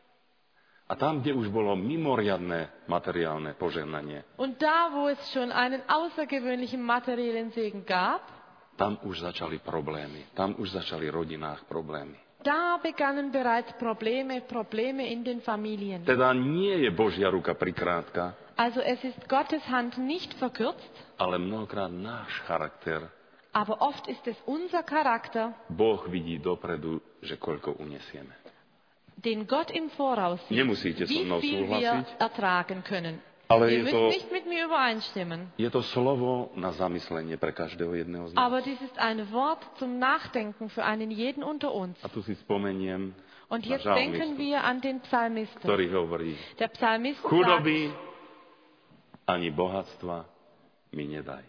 A tam, kde už bolo mimoriadne materiálne požehnanie, Und da, wo es schon einen außergewöhnlichen materiellen Segen gab, tam už začali problémy. Tam už začali v rodinách problémy. da begannen bereits Probleme, Probleme in den Familien. Teda nie je Božia ruka prikrátka, Also es ist Gottes Hand nicht verkürzt, ale mnohokrát náš charakter, aber oft ist es unser Charakter, Boh vidí dopredu, že koľko uniesieme. den Gott im Voraus sieht, Nemusíte so wie mnou viel wir súhlasiť, ertragen können. ale Ihr je müsst to, nicht mit mir übereinstimmen, je to slovo na zamyslenie pre každého jedného z nás. aber dies ist ein Wort zum Nachdenken für einen jeden unter uns. A tu si spomeniem Und na jetzt denken žalmistu, wir an den Psalmisten. ktorý hovorí, Der Psalmist sagt, chudoby ani bohatstva mi nedaj.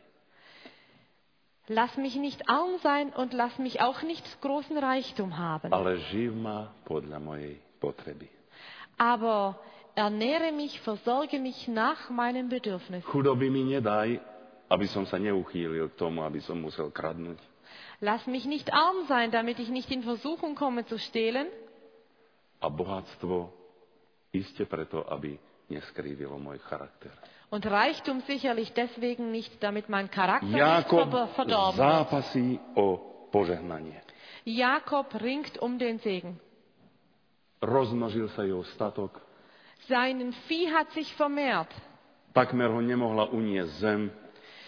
lass mich nicht arm sein und lass mich auch nicht großen Reichtum haben, Ale živ ma podľa mojej potreby. aber ernähre mich, versorge mich nach meinem Bedürfnis. Chudoby mi nedaj, aby som sa neuchýlil k tomu, aby som musel kradnúť. Lass mich nicht arm sein, damit ich nicht in Versuchung komme zu stehlen. A bohatstvo iste preto, aby neskrývilo môj charakter. Und Reichtum sicherlich deswegen nicht, damit mein Charakter nicht Jakob ver- verdorben wird. zápasí o požehnanie. Jakob ringt um den Segen. Rozmnožil sa jeho statok, Sein Vieh hat sich vermehrt. takmer ho nemohla uniesť zem,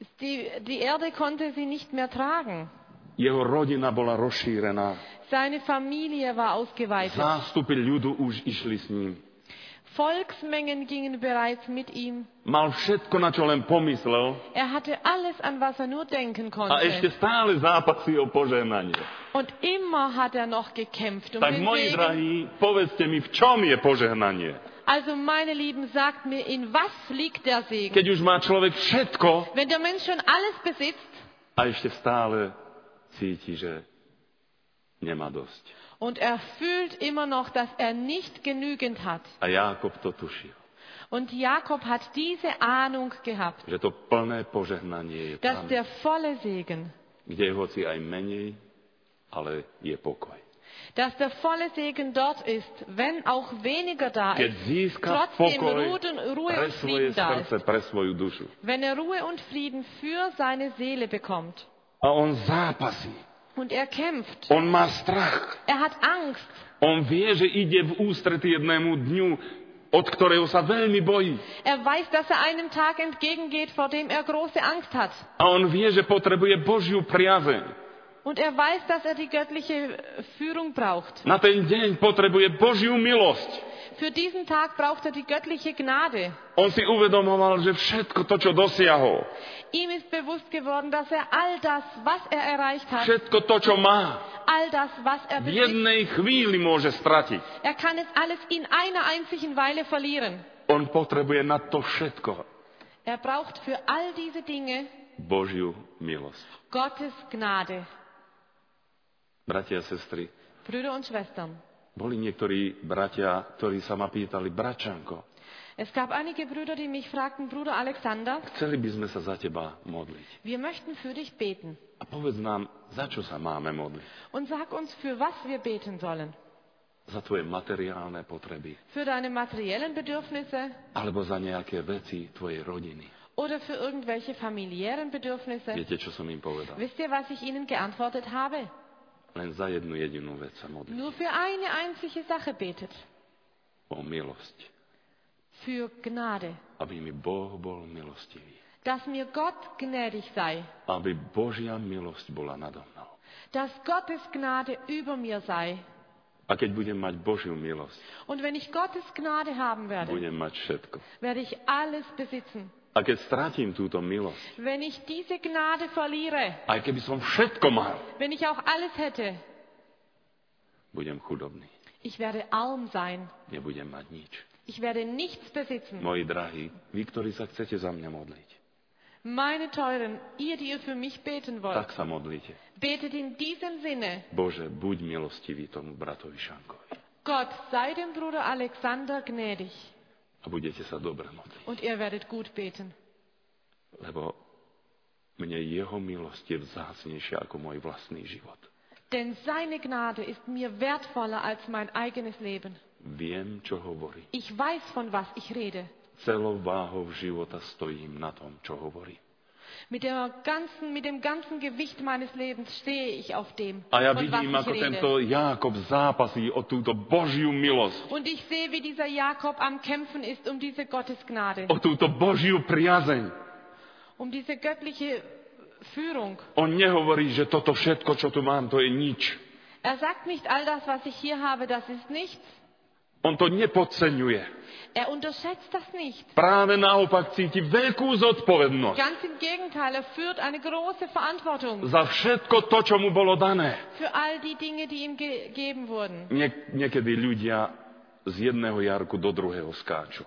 Die, die Erde konnte sie nicht mehr tragen. Jeho rodina bola rozšírená. Seine Familie war ausgeweitet. Zástupy ľudu už išli s ním. Volksmengen gingen bereits mit ihm. Mal všetko, na čo len pomyslel. Er hatte alles, an was er nur denken A ešte konnte. stále zápasí o požehnanie. Und immer hat er noch gekämpft um Tak den moji Segen. drahí, povedzte mi, v čom je požehnanie? Also meine Lieben, sagt mir, in was liegt der Segen? Keď už má človek všetko Wenn der Mensch schon alles besitzt a ešte stále cíti, že nemá dosť. und er fühlt immer noch, dass er nicht genügend hat. A Jákob to tušil, Und Jakob hat diese Ahnung gehabt, že to plné požehnanie je dass tam, der volle Segen, kde je hoci aj menej, ale je pokoj. dass der volle Segen dort ist, wenn auch weniger da Keď ist, získa trotzdem pokoj Ruhe und, Ruhe pre und svoje Frieden da ist. srdce, pre svoju dušu. Wenn er Ruhe und Frieden für seine Seele bekommt. A on zápasí. Und er kämpft. On má strach. Er hat Angst. On vie, že ide v ústretí jednému dňu, od ktorého sa veľmi bojí. Er weiß, dass er einem Tag entgegengeht, vor dem er große Angst hat. A on vie, že potrebuje Božiu priazeň. Und er weiß, dass er die göttliche Führung braucht. Na ten deň potrebuje Božiu milosť. Für diesen Tag braucht er die göttliche Gnade. On si uvedomoval, že všetko to, čo dosiahol, Ihm ist bewusst geworden, dass er all das, was er erreicht hat, všetko to, čo má, all das, was er v besitzt, jednej chvíli môže stratiť. er kann es alles in einer einzigen Weile verlieren. On potrebuje na to všetko Er braucht für all diese Dinge Božiu milosť. Gottes Gnade. Bratia a sestry, Brüder und Schwestern, boli niektorí bratia, ktorí sa ma pýtali, bračanko, es gab einige Brüder, die mich fragten, Bruder Alexander, chceli by sme sa za teba modliť. wir möchten für dich beten. A povedz nám, za čo sa máme modliť? Und sag uns, für was wir beten sollen. Za tvoje materiálne potreby, Für deine materiellen Bedürfnisse alebo za nejaké veci tvojej rodiny. oder für irgendwelche familiären Bedürfnisse. Viete, čo som im povedal? Wisst ihr, was ich ihnen geantwortet habe? Len za jednu jedinú vec sa modliť. Nur für eine einzige Sache betet. O milosť. Für Gnade. Aby mi Boh bol milostivý. Dass mir Gott gnädig sei. Aby Božia milosť bola nado mnou. Dass Gottes Gnade über mir sei. A keď budem mať Božiu milosť, Und wenn ich Gottes Gnade haben werde, budem mať všetko. werde ich alles besitzen. A keď stratím túto milosť, Wenn ich diese Gnade verliere, aj keby som všetko mal, wenn ich auch alles hätte, budem chudobný. ich werde arm sein. Nebudem mať nič. Ich werde nichts besitzen. Moji drahí, vy, ktorí sa chcete za mňa modliť, Meine Teuren, ihr, die ihr für mich beten wollt, tak sa modlite. betet in diesem Sinne. Bože, buď milostivý tomu bratovi Šankovi. Gott, sei dem Bruder Alexander gnädig. A budete sa dobre modliť. Und ihr werdet gut beten. Lebo mne jeho milosť je vzácnejšia ako môj vlastný život. Denn seine Gnade ist mir wertvoller als mein eigenes Leben. Viem, čo hovorí. Ich weiß, von was ich rede. Celou váhou života stojím na tom, čo hovorí. Mit, der ganzen, mit dem ganzen Gewicht meines Lebens stehe ich auf dem, A ja von vidím, was ako ich rede. tento Jákob zápasí o túto Božiu milosť, Und ich sehe, wie dieser Jakob am Kämpfen ist um diese Gottesgnade, o túto Božiu priazeň. um diese göttliche Führung. On nehovorí, že toto všetko, čo tu mám, to je nič. Er sagt nicht, all das, was ich hier habe, das ist nichts. On to nepodceňuje. Er unterschätzt das nicht. Práve naopak cíti veľkú zodpovednosť Ganz im Gegenteil, er führt eine große Verantwortung za všetko to, čo mu bolo dané. für all die Dinge, die ihm gegeben wurden. Nie, niekedy ľudia z jedného jarku do druhého skáču.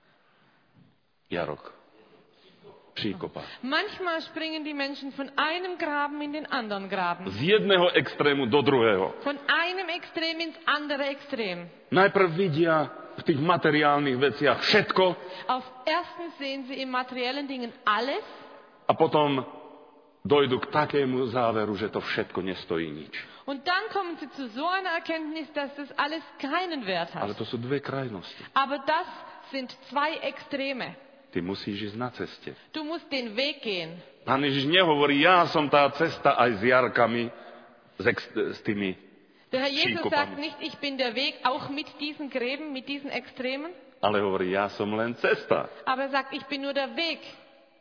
Jarok. Příkopa. Manchmal springen die Menschen von einem Graben in den anderen Graben. Z jedného extrému do druhého. Von einem Extrem ins andere Extrem. Najprv vidia v tých materiálnych veciach všetko Auf erstens sehen sie in materiellen Dingen alles a potom dojdu k takému záveru, že to všetko nestojí nič. und dann kommen sie zu so einer Erkenntnis, dass das alles keinen Wert Ale hat. to sú dve krajnosti. Aber das sind zwei Extreme. Ty musíš ísť na ceste. Du musst den Weg gehen. Pán Ježiš nehovorí, ja som tá cesta aj s jarkami, s, ex- s tými Der Herr Jesus sagt Příkopami. nicht, ich bin der Weg, auch mit diesen Gräben, mit diesen Extremen. Ale hovorí, ja som len cesta. Aber er sagt, ich bin nur der Weg.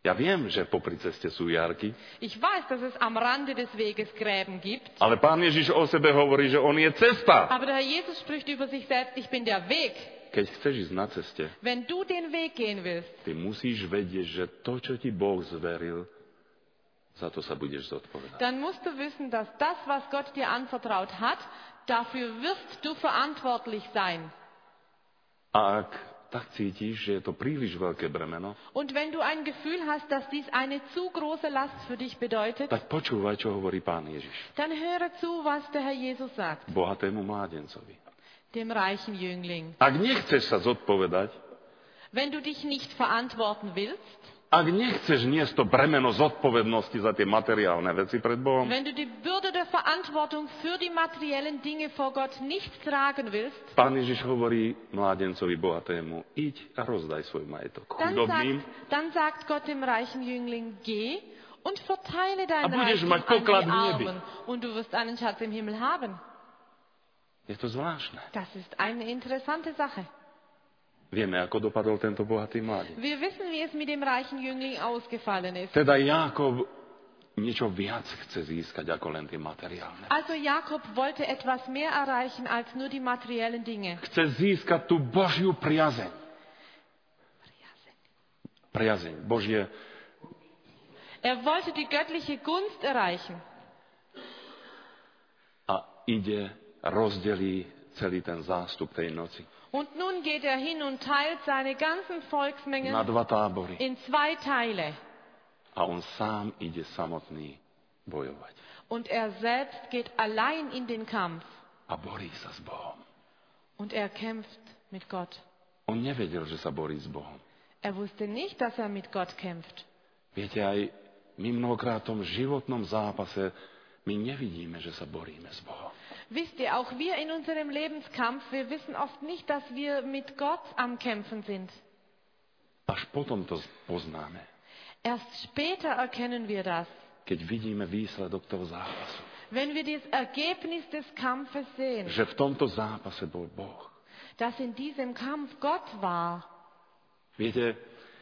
Ja viem, že popri ceste sú jarky, Ich weiß, dass es am Rande des Weges Gräben gibt. ale Pán Ježiš o sebe hovorí, že on je cesta. Aber der Herr Jesus spricht über sich selbst, ich bin der Weg. Keď chceš ísť na ceste, Wenn du den Weg gehen willst, ty musíš vedieť, že to, čo ti Boh zveril, za to sa budeš zodpovedať. dann musst du wissen, dass das, was Gott dir anvertraut hat, dafür wirst du verantwortlich sein. A ak tak cítiš, že je to príliš veľké bremeno, Und wenn du ein Gefühl hast, dass dies eine zu große Last für dich bedeutet, tak počúvaj, čo hovorí Pán Ježiš dann höre zu, was der Herr Jesus sagt, bohatému mládencovi. dem reichen Jüngling. Ak nechceš sa zodpovedať, Wenn du dich nicht verantworten willst, ak nechceš niesť to bremeno zodpovednosti za tie materiálne veci pred Bohom, wenn du die Bürde der Verantwortung für die materiellen Dinge vor Gott nicht tragen willst, Pán Ježiš hovorí mládencovi bohatému, iď a rozdaj svoj majetok dann chudobným sagt, dann sagt Gott dem reichen Jüngling, geh und verteile dein A budeš Reichtum mať an die poklad v nebi. Armen und du wirst einen Schatz im Himmel haben. Je to zvláštne. Das ist eine interessante Sache. Vieme, ako dopadol tento bohatý mládenec. Wir wissen, wie es mit dem reichen Jüngling ausgefallen ist. Teda Jákob niečo viac chce získať ako len tie materiálne. Also Jakob wollte etwas mehr erreichen als nur die materiellen Dinge. Chce získať tú Božiu priazeň. Priazeň, Božie. Er wollte die göttliche Gunst erreichen. A ide, rozdelí celý ten zástup tej noci Und nun geht er hin und teilt seine ganzen Volksmengen na dva tábory. in zwei Teile. A on sám ide samotný bojovať. Und er selbst geht allein in den Kampf. A borí sa s Bohom. Und er kämpft mit Gott. On nevedel, že sa borí s Bohom. Er wusste nicht, dass er mit Gott kämpft. Viete, aj my mnohokrát v tom životnom zápase my nevidíme, že sa boríme s Bohom. Wisst ihr, auch wir in unserem Lebenskampf, wir wissen oft nicht, dass wir mit Gott am Kämpfen sind. Až potom to poznáme, Erst später erkennen wir das, keď vidíme výsledok toho zápasu. wenn wir das Ergebnis des Kampfes sehen, Že v tomto zápase bol Boh. dass in diesem Kampf Gott war. Viete,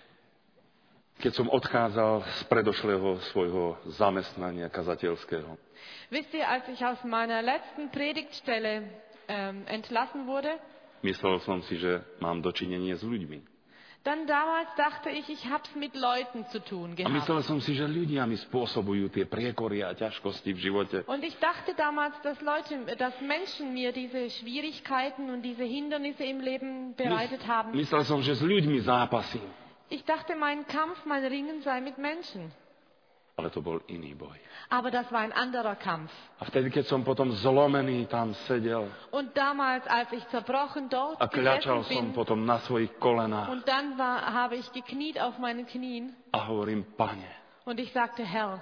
keď som odchádzal z predošlého svojho zamestnania kazateľského, Wisst ihr, als ich aus meiner letzten Predigtstelle ähm, entlassen wurde, myslel som si, že mám dočinenie s ľuďmi. dann damals dachte ich, ich habe es mit Leuten zu tun A myslel gehabt. som si, že ľudia mi spôsobujú tie priekory a ťažkosti v živote. Und ich dachte damals, dass Leute, dass Menschen mir diese Schwierigkeiten und diese Hindernisse im Leben bereitet haben. Myslel som, že s ľuďmi zápasím. Ich dachte, mein Kampf, mein Ringen sei mit Menschen. Ale to bol iný boj. Aber das war ein anderer Kampf. A vtedy, keď som potom zlomený tam sedel Und damals, als ich zerbrochen dort a kľačal gesessen som bin, potom na svojich kolenách und dann war, habe ich gekniet auf meinen Knien a hovorím, Pane, und ich sagte, Herr,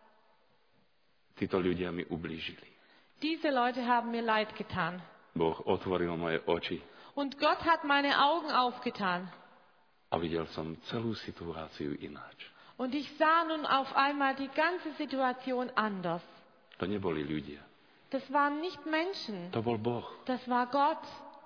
títo ľudia mi ublížili. diese Leute haben mir leid getan. Boh otvoril moje oči Und Gott hat meine Augen aufgetan. a videl som celú situáciu ináč. Und ich sah nun auf einmal die ganze Situation anders. To neboli ľudia. Das waren nicht Menschen, To bol Boh. das war Gott.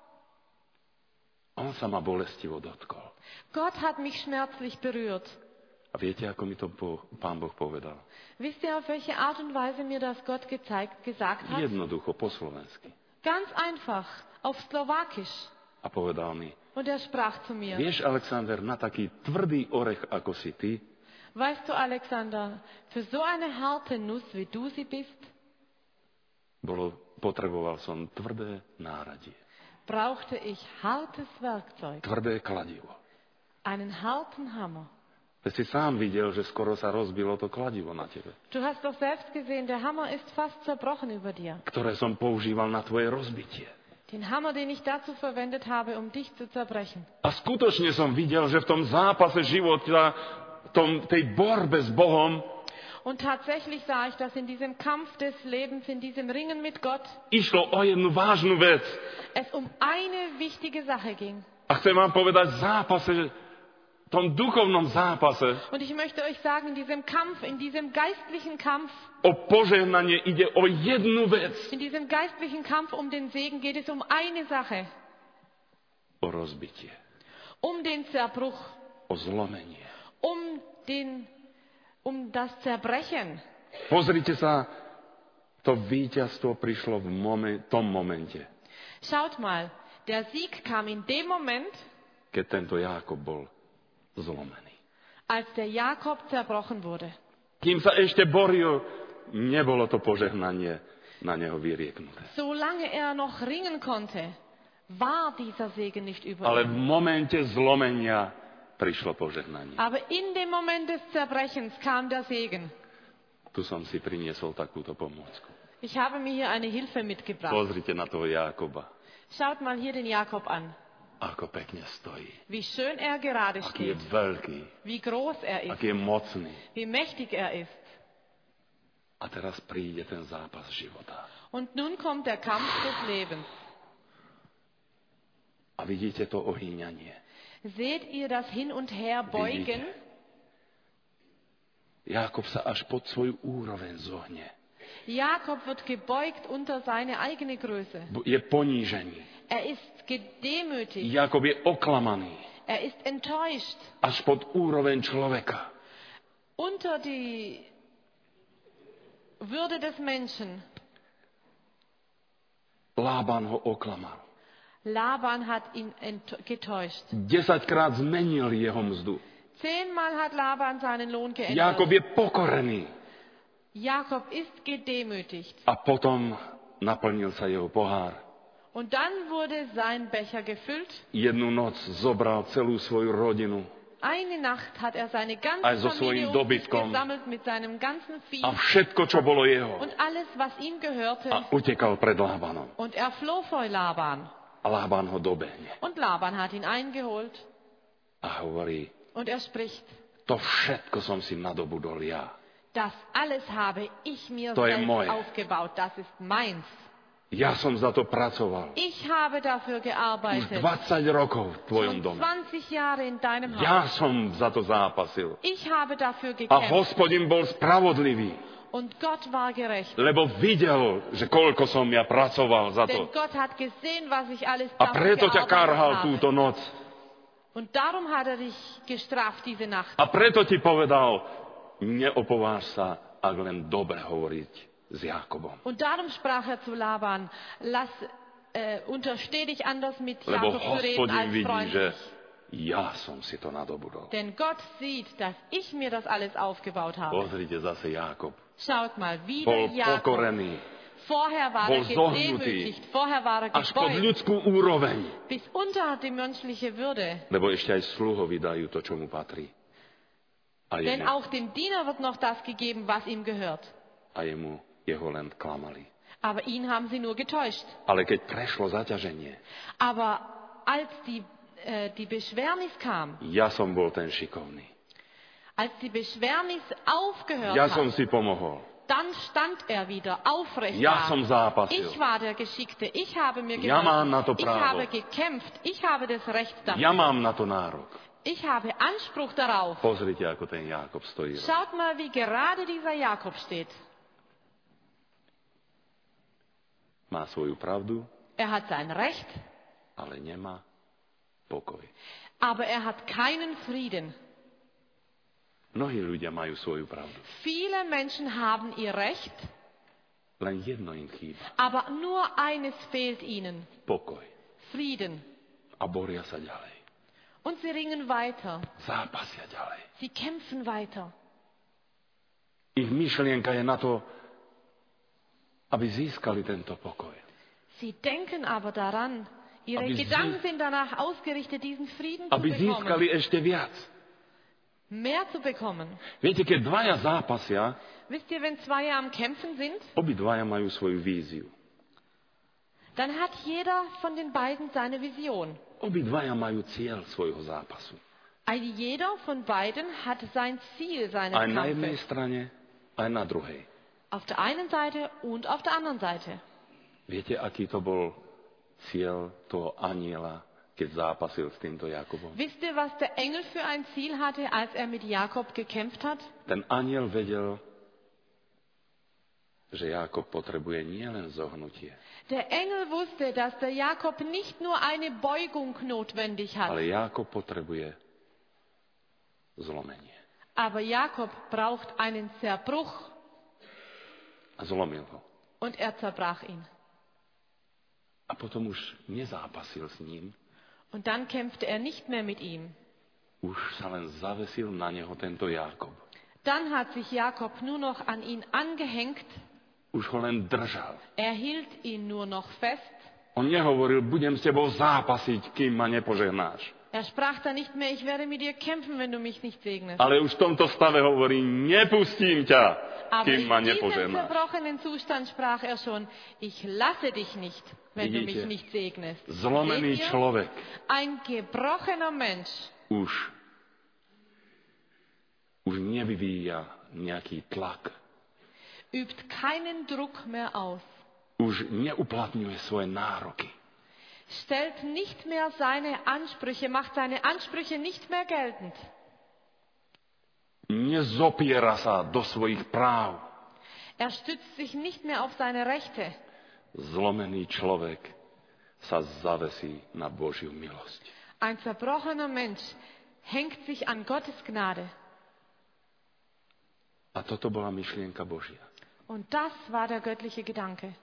On sa ma bolestivo dotkol. Gott hat mich schmerzlich berührt. A viete, ako mi to boh, Pán Boh povedal? Wisst ihr, auf welche Art und Weise mir das Gott gezeigt, gesagt hat? Jednoducho, po slovensky. Ganz einfach, auf Slowakisch. A povedal mi, Und er sprach zu mir, vieš, Alexander, na taký tvrdý orech, ako si ty, weißt du, Alexander, für so eine harte Nuss, wie du sie bist, bolo, potreboval som tvrdé náradie. brauchte ich hartes Werkzeug, Tvrdé kladivo. einen harten Hammer. Ty si sám videl, že skoro sa rozbilo to kladivo na tebe, Du hast doch selbst gesehen, der Hammer ist fast zerbrochen über dir. ktoré som používal na tvoje rozbitie. Den Hammer, den ich dazu verwendet habe, um dich zu zerbrechen. A skutočne som videl, že v tom zápase života, v tom, tej borbe s Bohom, Und tatsächlich sah ich, dass in diesem Kampf des Lebens, in diesem Ringen mit Gott, išlo o jednu vážnu vec. es um eine wichtige Sache ging. A chcem vám povedať v zápase, v tom duchovnom zápase, Und ich möchte euch sagen, in diesem Kampf, in diesem geistlichen Kampf, o požehnanie ide o jednu vec. in diesem geistlichen Kampf um den Segen geht es um eine Sache. O rozbitie, Um den Zerbruch, o zlomenie. um, den, um das Zerbrechen. Pozrite sa, to víťazstvo prišlo v momen- tom momente, Schaut mal, der Sieg kam in dem Moment, keď tento Jákob bol zlomený. als der Jakob zerbrochen wurde. Kým sa ešte boril, nebolo to požehnanie na neho vyrieknuté. Solange er noch ringen konnte, war dieser Segen nicht über Ale v ihm. momente zlomenia prišlo požehnanie. Aber in dem Moment des Zerbrechens kam der Segen. Tu som si priniesol takúto pomôcku. Ich habe mir hier eine Hilfe mitgebracht. Pozrite na toho Jákoba, Schaut mal hier den Jakob an. ako pekne stojí. Wie schön er gerade Aký je steht. veľký, Wie groß er ist. aký je mocný. Wie mächtig er ist. A teraz príde ten zápas života. Und nun kommt der Kampf des Lebens. A vidíte to ohýňanie. Seht ihr das Hin und Her beugen? Jákob sa až pod svoju úroveň zohne. Jakob wird gebeugt unter seine eigene Größe. Je ponížený. Er ist gedemütigt. Jákob je oklamaný. Er ist enttäuscht. Až pod úroveň človeka. Unter die Würde des Menschen. Lában ho oklamal. Laban hat ihn ent- getäuscht. Desaťkrát zmenil jeho mzdu. Zehnmal hat Laban seinen Lohn Jákob geändert. je pokorený. Jakob ist gedemütigt. A potom naplnil sa jeho pohár. Und dann wurde sein Becher gefüllt. Jednu noc zobral celú svoju rodinu Eine Nacht hat er seine ganze Aj so Familie svojím um sich dobytkom. gesammelt mit seinem ganzen Vieh a všetko, čo bolo jeho. und alles, was ihm gehörte. A utekal pred Lábanom. Und er floh vor Laban. A Lában ho dobehne. Und Laban hat ihn eingeholt. A hovorí, Und er spricht, to všetko som si nadobudol ja. das alles habe ich mir To je selbst moje. aufgebaut. Das ist meins. Ja som za to pracoval. Ich habe dafür Už gearbeitet. dvadsať rokov v tvojom Schon dome. zwanzig Jahre in deinem Haus. Ja som za to zápasil. Ich habe dafür A gekämpft. Hospodin bol spravodlivý, Und Gott war gerecht. lebo videl, že koľko som ja pracoval za Denn to. Gott hat gesehen, was ich alles A dafür preto ťa karhal gearbeitet túto habe. noc. Und darum hat er dich gestraft diese Nacht. A preto ti povedal, neopováž sa, ak len dobre hovoriť s Jákobom. Und darum sprach er zu Laban, lass, äh, untersteh dich anders mit Lebo Jakob zu reden Hospodin als vidí, že freundlich. ja som si to nadobudol. Denn Gott sieht, dass ich mir das alles aufgebaut habe. Pozrite zase Jákob. Schaut mal, wieder Bol Jakob. pokorený Vorher war bol er zohnutý. gedemütigt, vorher war er až pod gebeugt, ľudskú úroveň. bis unter die menschliche Würde. Lebo ešte aj sluhovi dajú to, čo mu patrí. A Denn jemu, auch dem Diener wird noch das gegeben, was ihm gehört. a jemu jeho len klamali. Aber ihn haben sie nur getäuscht. Ale keď prešlo zaťaženie, Aber als die, äh, die Beschwernis kam, ja som bol ten šikovný. als die Beschwernis aufgehört Ja som hat, si pomohol. dann stand er wieder aufrecht Ja da. som zápasil. Ich war der Geschickte, ich habe mir Ja mám geholfen, na to ich právo. habe gekämpft, ich habe das Recht dafür. Ja mám na to nárok. Ich habe Anspruch darauf. Pozrite, ako ten Jákob stojí. Schaut mal, wie gerade dieser Jakob steht. Má svoju pravdu, Er hat sein Recht, ale nemá pokoj. aber er hat keinen Frieden. Mnohí ľudia majú svoju pravdu. Viele Menschen haben ihr Recht, Len jedno im chýba. aber nur eines fehlt ihnen. Pokoj. Frieden. A boria sa ďalej. Und sie ringen weiter. Zápasia ďalej. Sie kämpfen weiter. Ich myšlienka je na to, aby získali tento pokoj. Sie denken aber daran, ihre Aber sie- Gedanken sind danach ausgerichtet, diesen Frieden zu Aby získali bekommen, ešte viac. mehr zu bekommen. Viete, keď dvaja zápasia, Wisst ihr, wenn zwei am Kämpfen sind, obidvaja majú svoju víziu. dann hat jeder von den beiden seine Vision. Obidvaja majú cieľ svojho zápasu. Ein jeder von beiden hat sein Ziel seines Aj na jednej Kampfes. strane, aj na druhej. Auf der einen Seite und auf der anderen Seite. Viete, aký to bol cieľ toho aniela, keď zápasil s týmto Jakobom? Wisst ihr, was der Engel für ein Ziel hatte, als er mit Jakob gekämpft hat? Ten aniel vedel, že Jakob potrebuje nielen zohnutie, Der Engel wusste, dass der Jakob nicht nur eine Beugung notwendig hat, ale Jakob potrebuje zlomenie. Aber Jakob braucht einen Zerbruch A zlomil ho. und er zerbrach ihn. A potom už nezápasil s ním, Und dann kämpfte er nicht mehr mit ihm. už sa len zavesil na neho tento Jákob. Dann hat sich Jakob nur noch an ihn angehängt. Už ho len držal. Er hielt ihn nur noch fest. On nehovoril, budem s tebou zápasiť, kým ma nepožehnáš. Er sprach dann nicht mehr, ich werde mit dir kämpfen, wenn du mich nicht segnest. Ale už v tomto stave hovorí, nepustím ťa, Aber kým in ma diesem nepožehnáš. zerbrochenen Zustand sprach er schon, ich lasse dich nicht, wenn du mich Vidíte? nicht segnest. Zlomený Seht ihr? človek Ein gebrochener Mensch už, už nevyvíja nejaký tlak. übt keinen Druck mehr aus, Už neuplatňuje svoje nároky. stellt nicht mehr seine Ansprüche, macht seine Ansprüche nicht mehr geltend. Nezopiera sa do svojich práv. Er stützt sich nicht mehr auf seine Rechte. Zlomený človek sa zavesí na Božiu milosť. Ein zerbrochener Mensch hängt sich an Gottes Gnade. A toto bola myšlienka Božia. Und das war der göttliche Gedanke.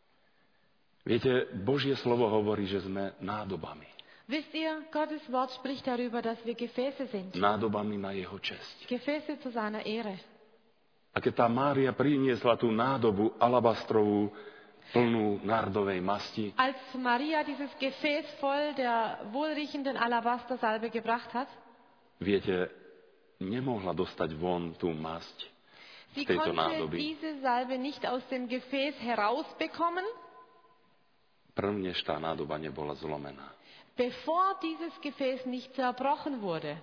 Viete, Božie slovo hovorí, že sme nádobami. Wisst ihr, Gottes Wort spricht darüber, dass wir Gefäße sind. Nádobami na jeho česť. Gefäße zu seiner Ehre. A keď tá Mária priniesla tú nádobu alabastrovú, plnú nardovej masti, Als Maria dieses Gefäß voll der wohlriechenden Alabastersalbe gebracht hat, viete, nemohla dostať von tú masť sie z tejto konnte nádoby, diese Salbe nicht aus dem Gefäß herausbekommen, prvne tá nádoba nebola zlomená. bevor dieses Gefäß nicht zerbrochen wurde.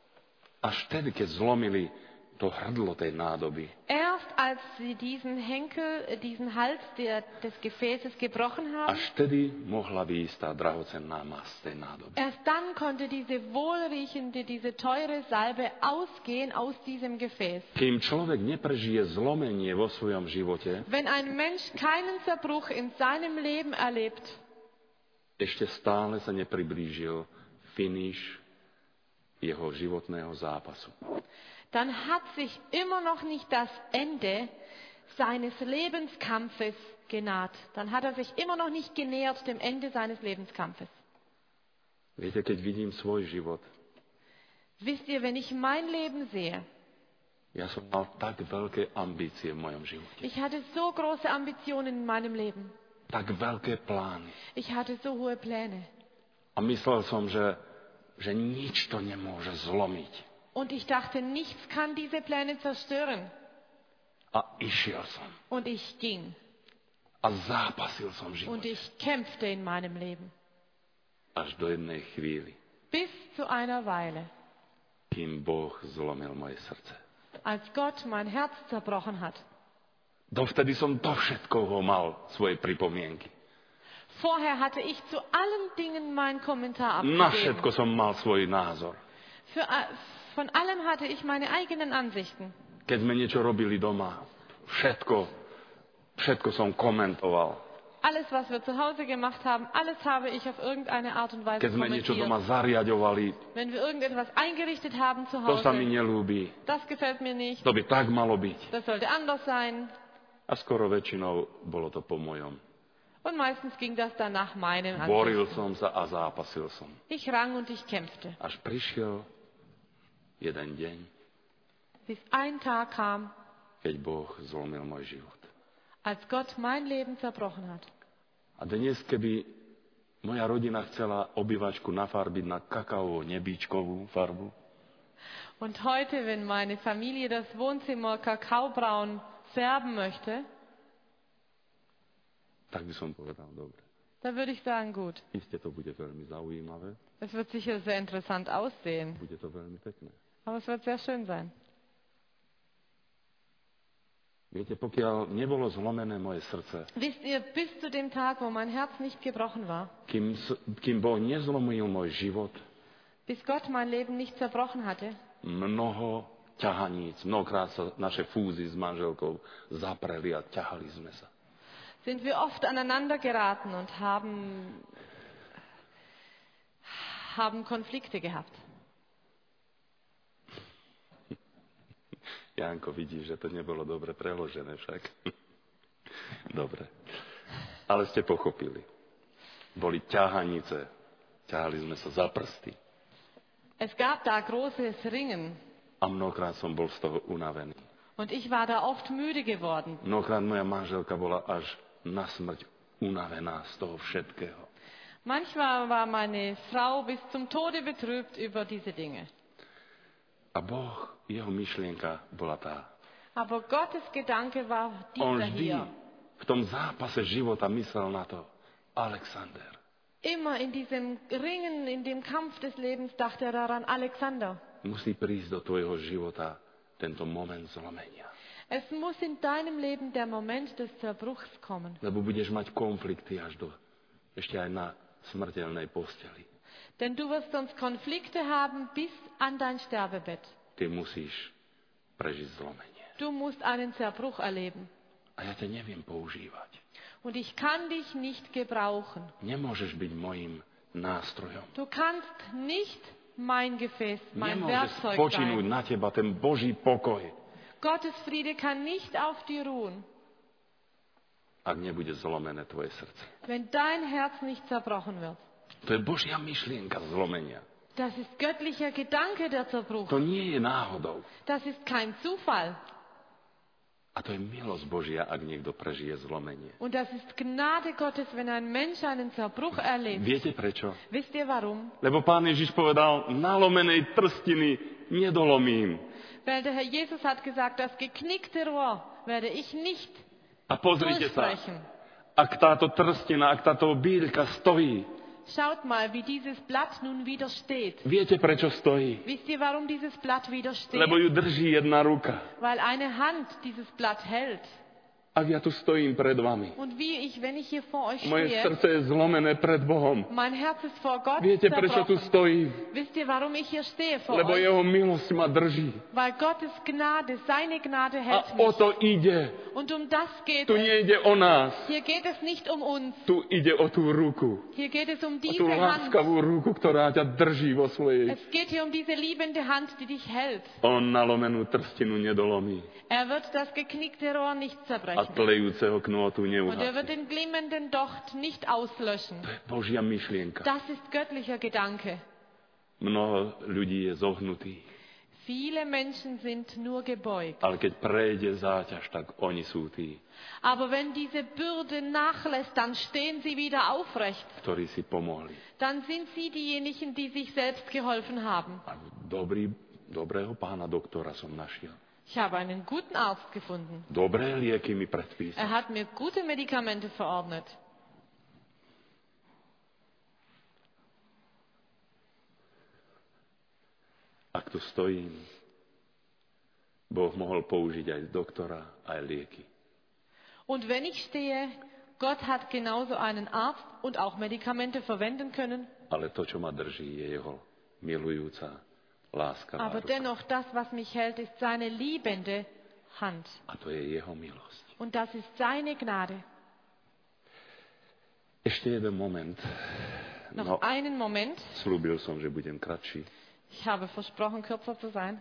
Až vtedy, keď zlomili to hrdlo tej nádoby, Erst als sie diesen Henkel, äh, diesen Hals der, des Gefäßes gebrochen haben, až vtedy mohla výjsť tá drahocenná masť tej nádoby. erst dann konnte diese wohlriechende, diese teure Salbe ausgehen aus diesem Gefäß. Kým človek neprežije zlomenie vo svojom živote, Wenn ein Mensch keinen Zerbruch in seinem Leben erlebt, ešte stále sa nepriblížil finish jeho životného zápasu. dann hat sich immer noch nicht das Ende seines Lebenskampfes genaht. Dann hat er sich immer noch nicht genähert dem Ende seines Lebenskampfes. Viete, keď vidím svoj život, Wisst ihr, wenn ich mein Leben sehe, ja som mal tak veľké ambície v mojom živote, ich hatte so große Ambitionen in meinem Leben. tak veľké plány. Ich hatte so hohe Pläne. A myslel som, že, že nič to nemôže zlomiť. Und ich dachte, nichts kann diese Pläne zerstören. A išiel som. Und ich ging. A zápasil som v Und živote. ich kämpfte in meinem Leben. Až do jednej chvíli, Bis zu einer Weile, kým Boh zlomil moje srdce. als Gott mein Herz zerbrochen hat. Dovtedy som do všetkoho mal svoje pripomienky. Vorher hatte ich zu allen Dingen meinen Kommentar Na abgegeben. všetko som mal svoj názor. Für, a- von allem hatte ich meine eigenen Ansichten. Keď sme niečo robili doma, všetko, všetko som komentoval. Alles, was wir zu Hause gemacht haben, alles habe ich auf irgendeine Art und Weise Keď sme niečo kommentiert. doma zariadovali, Wenn wir irgendetwas eingerichtet haben zu to sa mi Hause, nelúbi, das gefällt mir nicht, to by tak malo byť. das sollte anders sein. A skoro väčšinou bolo to po mojom. Und meistens ging das dann nach meinen Boril Ansichten. som sa a zápasil som. Ich rang und ich kämpfte. Až prišiel jeden deň, Bis ein Tag kam, keď Boh zlomil môj život. als Gott mein Leben zerbrochen hat. A dnes, keby moja rodina chcela obývačku nafarbiť na kakaovo-nebíčkovú farbu, Und heute, wenn meine Familie das Wohnzimmer kakaobraun färben möchte, tak by som povedal, dobre. dann würde ich sagen, gut, Isté to bude veľmi zaujímavé, es wird sicher sehr interessant aussehen, bude to veľmi pekné. aber es wird sehr schön sein. Viete, pokiaľ nebolo zlomené moje srdce, Wisst ihr, bis zu dem Tag, wo mein Herz nicht gebrochen war, kým, s- kým Boh nezlomil môj život, bis Gott mein Leben nicht zerbrochen hatte, mnoho ťahaníc, mnohokrát sa naše fúzy s manželkou zapreli a ťahali sme sa. sind wir oft aneinander geraten und haben, haben Konflikte gehabt. Janko, vidíš, že to nebolo dobre preložené však. Dobre. Ale ste pochopili. Boli ťahanice. Ťahali sme sa za prsty. Es gab da großes Ringen. A mnohokrát som bol z toho unavený. Und ich war da oft müde geworden. Mnohokrát moja manželka bola až na smrť unavená z toho všetkého. Manchmal war meine Frau bis zum Tode betrübt über diese Dinge. A Boh, jeho myšlienka bola tá. Aber Gottes Gedanke war On dieser vždy hier. v tom zápase života myslel na to. Alexander. Immer in diesem Ringen, in dem Kampf des Lebens dachte er daran, Alexander. Musí prísť do tvojho života tento moment zlomenia. Es muss in deinem Leben der Moment des Zerbruchs kommen. Lebo budeš mať konflikty až do, ešte aj na smrteľnej posteli. Denn du wirst sonst Konflikte haben bis an dein Sterbebett. Ty musíš prežiť zlomenie. Du musst einen Zerbruch erleben. A ja ťa neviem používať. Und ich kann dich nicht gebrauchen. Nemôžeš byť mojím nástrojom. Du kannst nicht mein Gefäß, mein Nemôžeš Werkzeug spočinúť sein. na teba ten Boží pokoj, Gottes Friede kann nicht auf dir ruhen, ak nebude zlomené tvoje srdce. wenn dein Herz nicht zerbrochen wird. To je Božia myšlienka zlomenia. Das ist göttlicher Gedanke, der Zerbruch. To nie je náhodou. Das ist kein Zufall. A to je milosť Božia, ak niekto prežije zlomenie. Und das ist Gnade Gottes, wenn ein Mensch einen Zerbruch erlebt. Viete prečo? Wisst ihr warum? Lebo Pán Ježiš povedal, nalomenej trstiny nedolomím. Weil der Herr Jesus hat gesagt, das geknickte Rohr werde ich nicht A pozrite sa, durchbrechen. ak táto trstina, ak táto bíľka stojí, Schaut mal, wie dieses Blatt nun wieder steht. viete prečo stojí? Wisst ihr, warum dieses Blatt wieder steht? Lebo ju drží jedna ruka. Weil eine Hand dieses Blatt hält. Ak ja tu stojím pred vami, Und wie ich, wenn ich hier vor euch moje stehe, srdce je zlomené pred Bohom. mein Herz ist vor Gott Viete, prečo tu zerbrochen. stojím? Wisst ihr, warum ich hier stehe vor Lebo euch? jeho milosť ma drží. Weil Gottes Gnade, seine Gnade A hält o mich. to ide. Und um das geht Tu es. nejde o nás. Hier geht es nicht um uns. Tu ide o tú ruku. Hier geht es um O diese tú Hand. láskavú ruku, ktorá ťa drží vo svojej. Es geht hier um diese liebende Hand, die dich hält. On nalomenú trstinu nedolomí. Er wird das geknickte Rohr nicht A zerbrechen. tlejúceho knôtu Und er neuhasí. wird den glimmenden Docht nicht auslöschen. To je Božia myšlienka. Das ist göttlicher Gedanke. Mnoho ľudí je zohnutých. Viele Menschen sind nur gebeugt. Ale keď prejde záťaž, tak oni sú tí, Aber wenn diese Bürde nachlässt, dann stehen sie wieder aufrecht. ktorí si pomohli. Dann sind sie diejenigen, die sich selbst geholfen haben. A dobrý, dobrého pána doktora som našiel. Ich habe einen guten Arzt gefunden. Dobré lieky mi predpísal. Er hat mir gute Medikamente verordnet. Ak tu stojím, Boh mohol použiť aj doktora, aj lieky. Und wenn ich stehe, Gott hat genauso einen Arzt und auch Medikamente verwenden können. Ale to, čo ma drží, je jeho milujúca láska. Aber dennoch, das, was mich hält, ist seine liebende Hand. A to je jeho milosť. Und das ist seine Gnade. Ešte jeden moment. Noch No, einen Moment. slúbil som, že budem kratší. Ich habe versprochen, kürzer zu sein.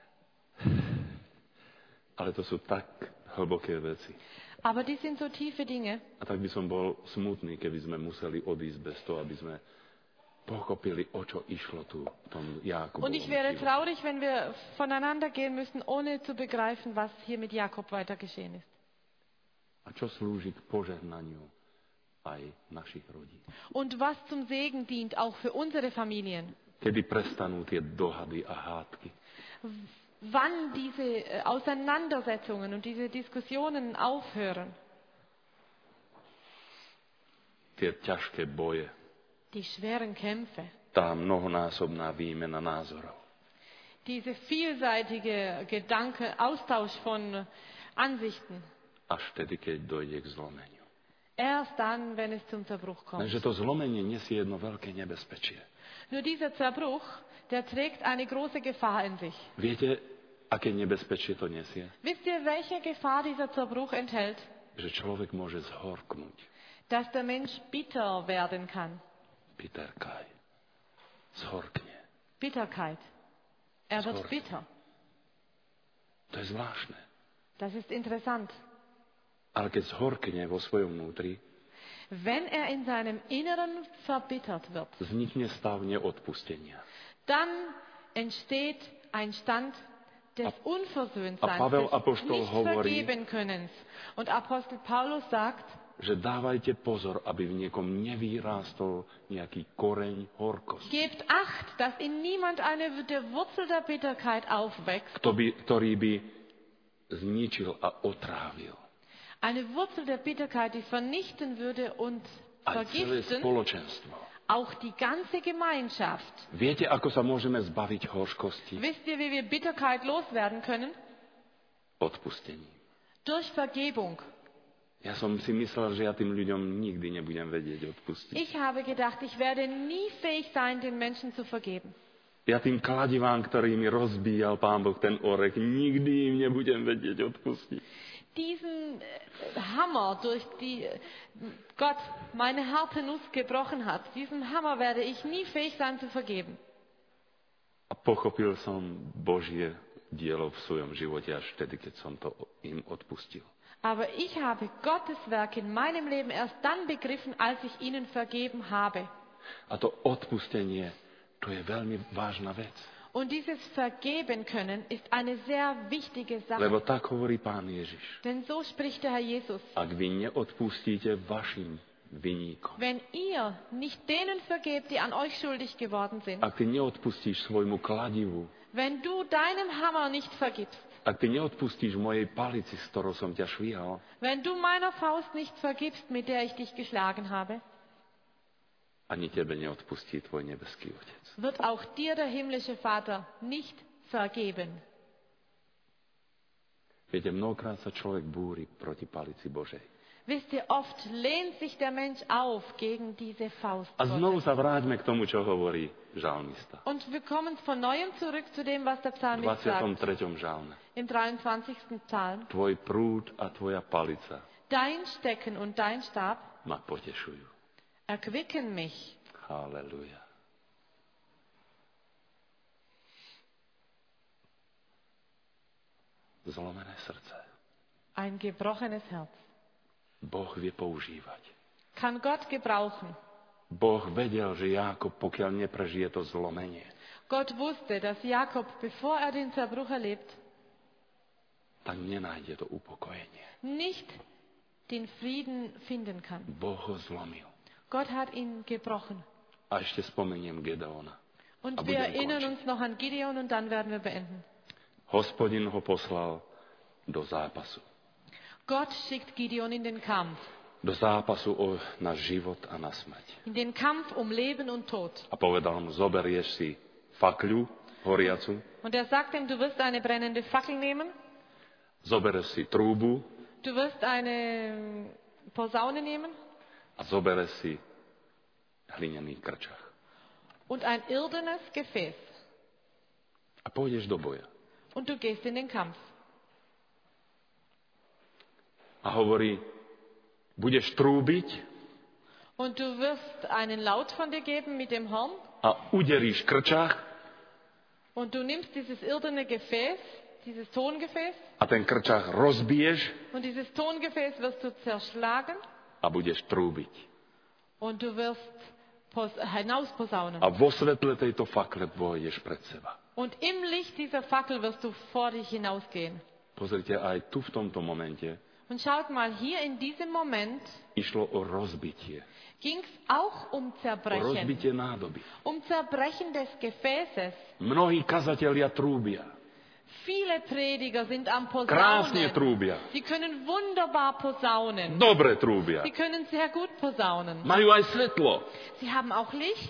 Ale to sú tak hlboké veci. Aber die sind so tiefe Dinge. A tak by som bol smutný, keby sme museli odísť bez toho, aby sme pochopili, o čo išlo tu v tom Jákobovom Und ich wäre živote. traurig, wenn wir voneinander gehen müssen, ohne zu begreifen, was hier mit Jakob weiter geschehen ist. A čo slúži k požehnaniu aj našich rodín. Und was zum Segen dient, auch für unsere Familien. Kedy prestanú tie dohady a hádky. Wann diese äh, Auseinandersetzungen und diese Diskussionen aufhören. Tie ťažké boje. Die schweren Kämpfe. Tá mnohonásobná výmena názorov. Diese vielseitige Gedanke, Austausch von Ansichten. Až vtedy, keď dojde k zlomeniu. Erst dann, wenn es zum Zerbruch kommt. Lenže to zlomenie nesie jedno veľké nebezpečie. Nur dieser Zerbruch, der trägt eine große Gefahr in sich. Viete, aké nebezpečie to nesie? Wisst ihr, welche Gefahr dieser Zerbruch enthält? Že človek môže zhorknúť. Dass der Mensch bitter werden kann. Peter Kaj. Zhorkne. Bitterkeit. Er wird Zorg. bitter. To je zvláštne. Das ist interessant. Ale keď zhorkne vo svojom vnútri, Wenn er in seinem Inneren verbittert wird, vznikne stav neodpustenia. dann entsteht ein Stand des Unversöhntseins, a Pavel des apoštol nicht hovorí, vergeben Könnens. Und Apostel Paulus sagt, že dávajte pozor, aby v niekom nevyrástol nejaký koreň horkosti, gebt Acht, dass in niemand eine der Wurzel der Bitterkeit aufwächst, kto by, ktorý by zničil a otrávil eine Wurzel der Bitterkeit, die vernichten würde und aj celé vergiften, spoločenstvo. auch die ganze Gemeinschaft. Viete, ako sa môžeme zbaviť horkosti? Wisst ihr, wie wir Bitterkeit loswerden können? Odpustením. Durch Vergebung. Ja som si myslel, že ja tým ľuďom nikdy nebudem vedieť odpustiť. Ich habe gedacht, ich werde nie fähig sein, den Menschen zu vergeben. Ja tým kladivám, ktorý mi rozbíjal Pán Boh ten orech, nikdy im nebudem vedieť odpustiť. Diesen Hammer, durch die Gott meine harte Nuss gebrochen hat, diesen Hammer werde ich nie fähig sein zu vergeben. A pochopil som Božie dielo v svojom živote až vtedy, keď som to im odpustil. Aber ich habe Gottes Werk in meinem Leben erst dann begriffen, als ich ihnen vergeben habe. A to odpustenie, to je veľmi vážna vec. Und dieses Vergeben können ist eine sehr wichtige Sache. Lebo tak hovorí Pán Ježiš. Denn so spricht der Herr Jesus. Ak vy neodpustíte vašim vinníkom, Wenn ihr nicht denen vergebt, die an euch schuldig geworden sind, ak ty neodpustíš svojmu kladivu, wenn du deinem Hammer nicht vergibst, ak ty neodpustíš mojej palici, s ktorou som ťa švíhal, wenn du meiner Faust nicht vergibst, mit der ich dich geschlagen habe, ani tebe neodpustí tvoj nebeský Otec. wird auch dir der himmlische Vater nicht vergeben. Viete, mnohokrát sa človek búri proti palici Božej. Wisst ihr, oft lehnt sich der Mensch auf gegen diese Faust A znovu Gottes. sa vráťme k tomu, čo hovorí žalmista. Und wir kommen von neuem zurück zu dem, was der V Psalmist dvadsiatom sagt. treťom žalme. Im dreiundzwanzigsten Psalm. Tvoj prúd a tvoja palica Dein Stecken und dein Stab ma potešujú. erquicken mich. Halleluja. Zlomené srdce. Ein gebrochenes Herz. Boh vie používať. Kann Gott gebrauchen. Boh vedel, že Jákob, pokiaľ neprežije to zlomenie, Gott wusste, dass Jakob, bevor er den Zerbruch erlebt, tak nenájde to upokojenie. nicht den Frieden finden kann. Boh ho zlomil. Gott hat ihn gebrochen. A ešte spomeniem Gedeona. Und A wir budem erinnern končiť. uns noch an Gideon und dann werden wir beenden. Hospodin ho poslal do zápasu. Gott schickt Gideon in den Kampf. Do zápasu o, na život a na smrť. In den Kampf um Leben und Tod. A povedal mu, zoberieš si fakľu horiacu, Und er sagt ihm, du wirst eine brennende Fackel nehmen, zoberieš si trúbu du wirst eine Posaune nehmen a zoberieš si hlinený krčach. und ein irdenes Gefäß. A pôjdeš do boja. Und du gehst in den Kampf. A hovorí, budeš trúbiť Und du wirst einen Laut von dir geben mit dem Horn. a uderíš krčach Und du nimmst dieses irdene Gefäß, dieses Tongefäß. a ten krčach rozbiješ Und dieses Tongefäß wirst du zerschlagen. a budeš trúbiť. Und du wirst pos- hinausposaunen. A vo svetle tejto fakle pôjdeš pred seba. Und im Licht dieser Fackel wirst du vor dich hinausgehen. Pozrite, aj tu v tomto momente Und schaut mal, hier in diesem Moment išlo o rozbitie. ging es auch um O Zerbrechen. rozbitie nádoby. Um Zerbrechen des Gefäßes. Mnohí kazatelia trúbia. Viele Prediger sind am Krásne Posaunen. trúbia. Sie können wunderbar posaunen. Dobre trúbia. Sie können sehr gut posaunen. Majú aj svetlo. Sie haben auch Licht.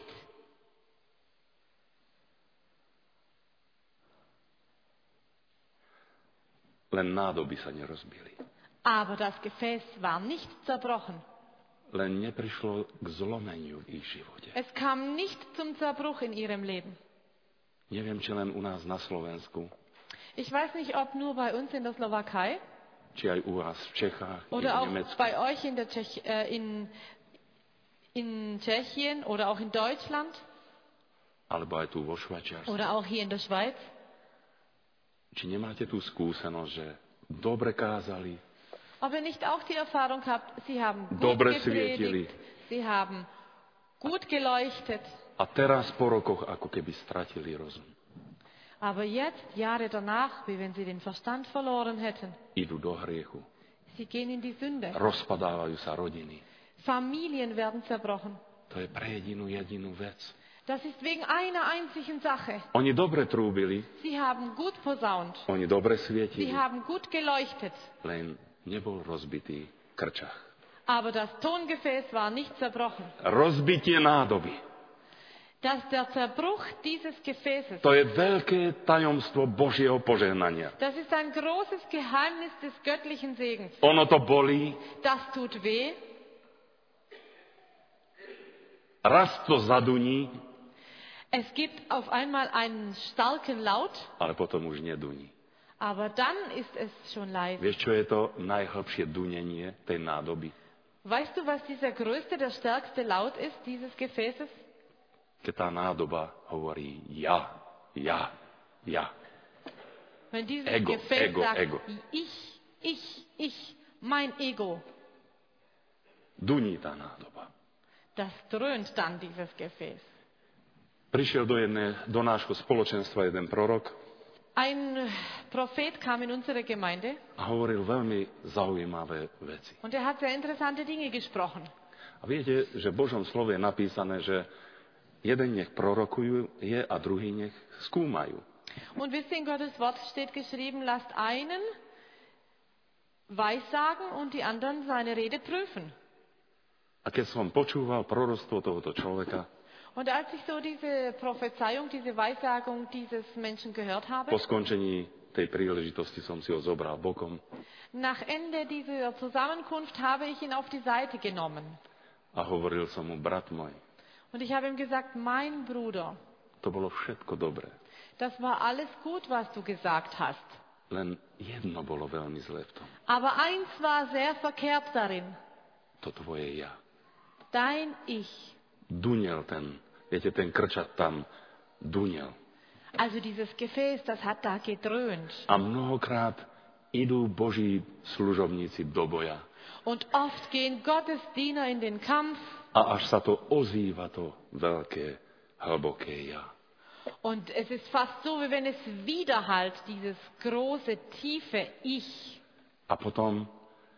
Len nádoby sa nerozbili. Aber das Gefäß war nicht zerbrochen. Len neprišlo k zlomeniu v ich živote. Es kam nicht zum Zerbruch in ihrem Leben. Neviem, či len u nás na Slovensku, Ich weiß nicht, ob nur bei uns in der Slowakei či aj u vás v Čechách, i v oder auch Nemecku, bei euch in, der Tschech, äh, in, in Tschechien oder auch in Deutschland alebo aj tu vo Švajčiarsku. oder auch hier in der Schweiz. Či nemáte tú skúsenosť, že dobre kázali, Ob ihr nicht auch die Erfahrung habt, sie haben gut dobre svietili gepredigt, sie haben gut geleuchtet, a teraz po rokoch ako keby stratili rozum. aber jetzt, Jahre danach, wie wenn sie den Verstand verloren hätten. Idú do hriechu, Sie gehen in die Sünde. rozpadávajú sa rodiny. Familien werden zerbrochen. To je pre jedinú jedinú vec. Das ist wegen einer einzigen Sache. Oni dobre trúbili, Sie haben gut posaunt. oni dobre Sie svietili, haben gut geleuchtet. len nebol rozbitý krčach. Aber das Tongefäß war nicht zerbrochen. Rozbitie nádoby. Dass der Zerbruch dieses Gefäßes, To je veľké tajomstvo Božieho požehnania. das ist ein großes Geheimnis des göttlichen Segens. Ono to bolí, Das tut weh. raz to zaduní, Es gibt auf einmal einen starken Laut, ale potom už neduní. aber dann ist es schon leise. Vieš, čo je to najhlbšie dunenie tej nádoby? Weißt du, was dieser größte, der stärkste Laut ist, dieses Gefäßes? Keď tá nádoba hovorí ja, ja, ja. Wenn dieses Ego, Gefäß Ego, sagt, Ego. ich, ich, ich, mein Ego, Duní tá nádoba. das dröhnt dann dieses Gefäß. Prišiel do, jedné, do nášho spoločenstva jeden prorok Ein Prophet kam in unsere Gemeinde a hovoril veľmi zaujímavé veci. und er hat sehr interessante Dinge gesprochen. A viete, že v Božom slove je napísané, že jeden nech prorokujú je a druhý nech skúmajú. Und wisst ihr, in Gottes Wort steht geschrieben, lasst einen weissagen und die anderen seine Rede prüfen. A keď som počúval proroctvo tohoto človeka, Und als ich so diese Prophezeiung, diese Weissagung dieses Menschen gehört habe, po skončení tej príležitosti som si ho zobral bokom nach Ende dieser Zusammenkunft habe ich ihn auf die Seite genommen. a hovoril som mu, brat môj, Und ich habe ihm gesagt, mein Bruder, to bolo všetko dobré. das war alles gut, was du gesagt hast. Len jedno bolo veľmi zlé v tom. Aber eins war sehr verkehrt darin. To tvoje ja. Dein Ich. Dunel ten, viete, ten krčat tam dunel. Also dieses Gefäß, das hat da gedröhnt. A mnohokrát idú Boží služobníci do boja. Und oft gehen Gottes Diener in den Kampf. A až sa to ozýva, to veľké, hlboké ja. Und es ist fast so, wie wenn es widerhallt, dieses große, tiefe Ich. A potom,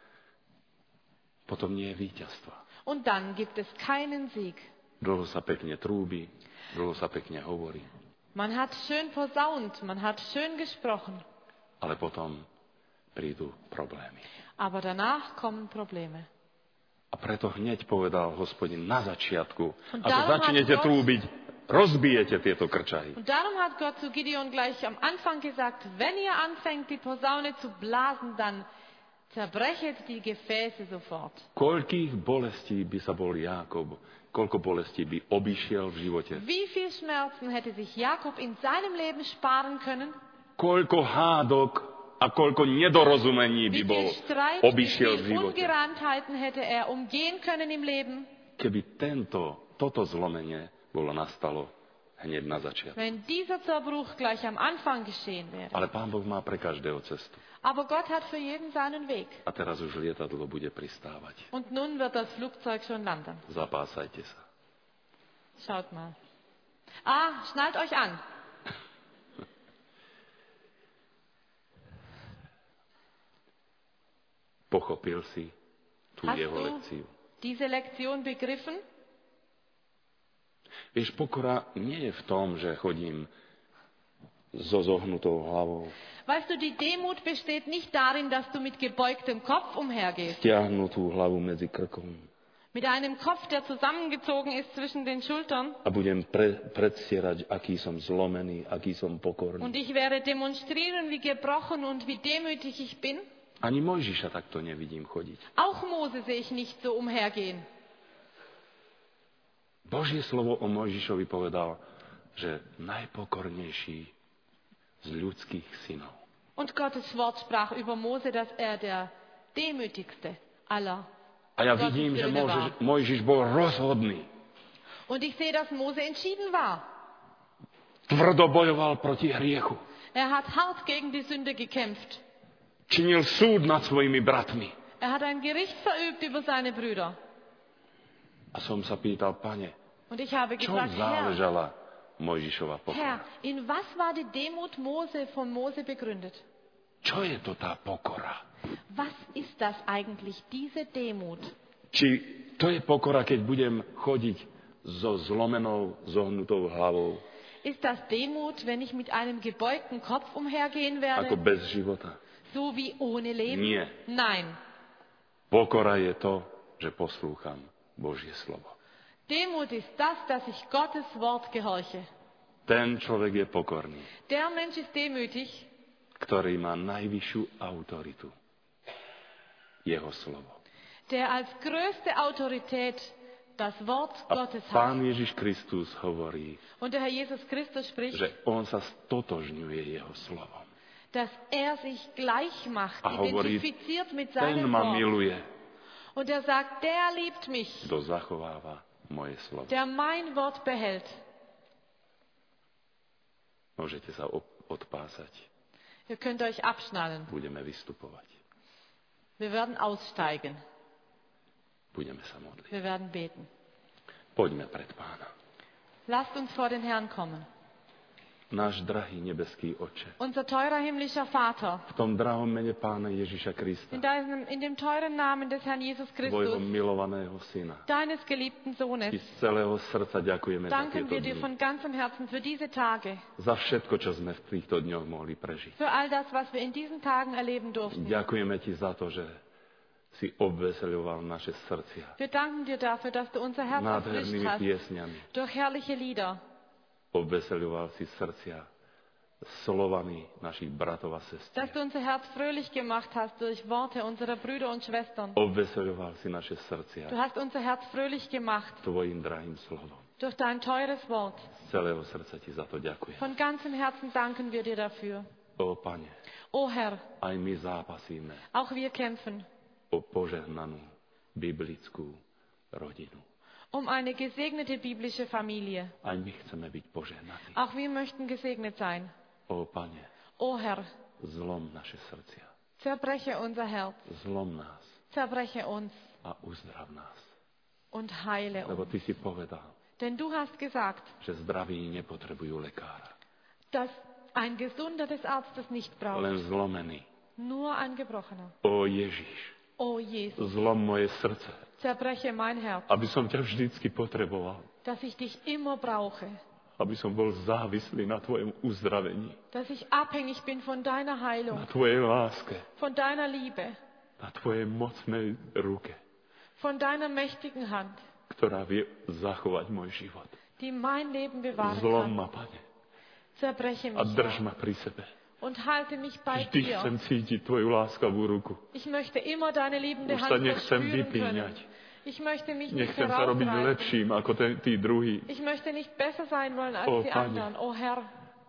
potom nie je víťazstva. Und dann gibt es keinen Sieg. Dlho sa pekne trúbi, dlho sa pekne hovorí, Man hat schön posaunt, man hat schön gesprochen. ale potom prídu problémy. Aber danach kommen Probleme. A preto hneď povedal Hospodin na začiatku, Und ako darum začnete hat Gott- trúbiť, rozbijete tieto krčahy. Und darum hat Gott zu Gideon gleich am Anfang gesagt, wenn ihr anfängt, die Posaune zu blasen, dann zerbrechet die Gefäße sofort. Koľkých bolestí by sa bol Jákob, koľko bolestí by obišiel v živote, Wie viel Schmerzen hätte sich Jakob in seinem Leben sparen können? koľko hádok a koľko nedorozumení by Wie bol viel Streit, wie obišiel v viel živote. Ungereimtheiten hätte er umgehen können im Leben, Keby tento, toto zlomenie bolo nastalo hneď na začiatku. wenn dieser Zerbruch gleich am Anfang geschehen wäre. Ale Pán Boh má pre každého cestu. Aber Gott hat für jeden seinen Weg. A teraz už lietadlo bude pristávať. Und nun wird das Flugzeug schon landen. Zapásajte sa. Schaut mal. Ah, schnallt euch an. Pochopil si tú Hast jeho du lekciu. diese Lektion begriffen? Vieš, pokora nie je v tom, že chodím so zohnutou hlavou, Weißt du, die Demut besteht nicht darin, dass du mit gebeugtem Kopf umhergehst. stiahnutú hlavu medzi krkom Mit einem Kopf, der zusammengezogen ist zwischen den Schultern. a budem pre, predstierať, aký som zlomený, aký som Und pokorný. ich werde demonstrieren, wie gebrochen und wie demütig ich bin. Ani Mojžiša takto nevidím chodiť. Auch Mose sehe ich nicht so umhergehen. Božie slovo o Mojžišovi povedal, že najpokornejší z ľudských synov. Und Gottes Wort sprach über Mose, dass er der demütigste aller. A ja Gottes vidím, že Söhne Mojžiš, war. Mojžiš bol rozhodný. Und ich sehe, dass Mose entschieden war. Tvrdo bojoval proti hriechu. Er hat hart gegen die Sünde gekämpft. Činil súd nad svojimi bratmi. Er hat ein Gericht verübt über seine Brüder. A som sa pýtal, Pane, Und ich habe čo gefragt, Herr, záležala Mojžišova Herr, pokora? in was war die Demut Mose von Mose begründet? Čo je to tá pokora? Was ist das eigentlich, diese Demut? Či to je pokora, keď budem chodiť so zlomenou, zohnutou hlavou, Ist das Demut, wenn ich mit einem gebeugten Kopf umhergehen ako werde, bez života? so wie ohne Leben? Nie. Nein. Pokora je to, že poslúcham Božie slovo. Demut ist das, dass ich Gottes Wort gehorche. Ten človek je pokorný, Der Mensch ist demütig, ktorý má najvyššiu autoritu. Jeho slovo. der als größte Autorität das Wort A Gottes Pán hat. Ježiš Kristus hovorí, Und der Herr Jesus Christus spricht, že on sa stotožňuje jeho slovom. dass er sich gleich macht, A hovorí, identifiziert mit ten seinem ma Wort. miluje, Und er sagt, der liebt mich, kto zachováva moje slovo. der mein Wort behält. Môžete sa op- odpásať. Ihr könnt euch abschnallen. Budeme vystupovať. Wir werden aussteigen. Budeme sa modliť. Wir werden beten. Poďme pred Pána. Lasst uns vor den Herrn kommen. Náš drahý nebeský Otče, Unser teurer himmlischer Vater, v tom drahom mene Pána Ježiša Krista, in, deinem, in dem teuren Namen des Herrn Jesus tvojho Christus, milovaného syna, deines geliebten Sohnes, ti z celého srdca ďakujeme za danken tieto wir dir dni, von ganzem Herzen für diese Tage, za všetko, čo sme v týchto dňoch mohli prežiť. für all das, was wir in diesen Tagen erleben durften. Ďakujeme ti za to, že si obveseľoval naše srdcia Wir danken dir dafür, dass du unser Herz erfrischt nádhernými hast piesňami. durch herrliche Lieder. Obveseľoval si srdcia slovami našich bratov a Dass sestier. du unser Herz fröhlich gemacht hast durch Worte unserer Brüder und Schwestern. Obveseľoval si naše Du srdcia hast unser Herz fröhlich gemacht tvojim drahým slovom. durch dein teures Wort. Z celého srdca ti za to ďakujem. Von ganzem Herzen danken wir dir dafür. O Pane, O Herr, aj my zápasíme auch wir kämpfen o požehnanú biblickú rodinu. um eine gesegnete biblische Familie. Aj my chceme byť požehnaní. Auch wir möchten gesegnet sein. O Pane, O Herr, zlom naše srdcia, zerbreche unser Herz, zlom nás zerbreche uns a uzdrav nás. und heile Lebo uns. Ty si povedal, Denn du hast gesagt, že zdraví nepotrebujú lekára, dass ein Gesunder des Arztes nicht braucht, len zlomený. nur ein Gebrochener. O Ježiš, O Jesus, zlom moje srdce, zerbreche mein Herz, aby som ťa vždycky potreboval, dass ich dich immer brauche, aby som bol závislý na Tvojom uzdravení, dass ich abhängig bin von deiner na Heilung, Tvojej láske, von deiner Liebe, na Tvojej mocnej ruke, von deiner mächtigen Hand, ktorá vie zachovať môj život. die mein Leben bewahren Zlom kann. ma, Pane, Zerbreche a mich, drž Herr, ma pri sebe. und halte mich bei Vždy dir. chcem cítiť Tvoju láskavú ruku. Ich möchte immer deine liebende Už sa Hand nechcem verspüren vypíňať. können. Ich möchte mich nicht Nechcem sa robiť herausreißen. lepším ako ten, tí druhí. Ich möchte nicht besser sein wollen als Oh, die Pane. anderen. Oh Herr,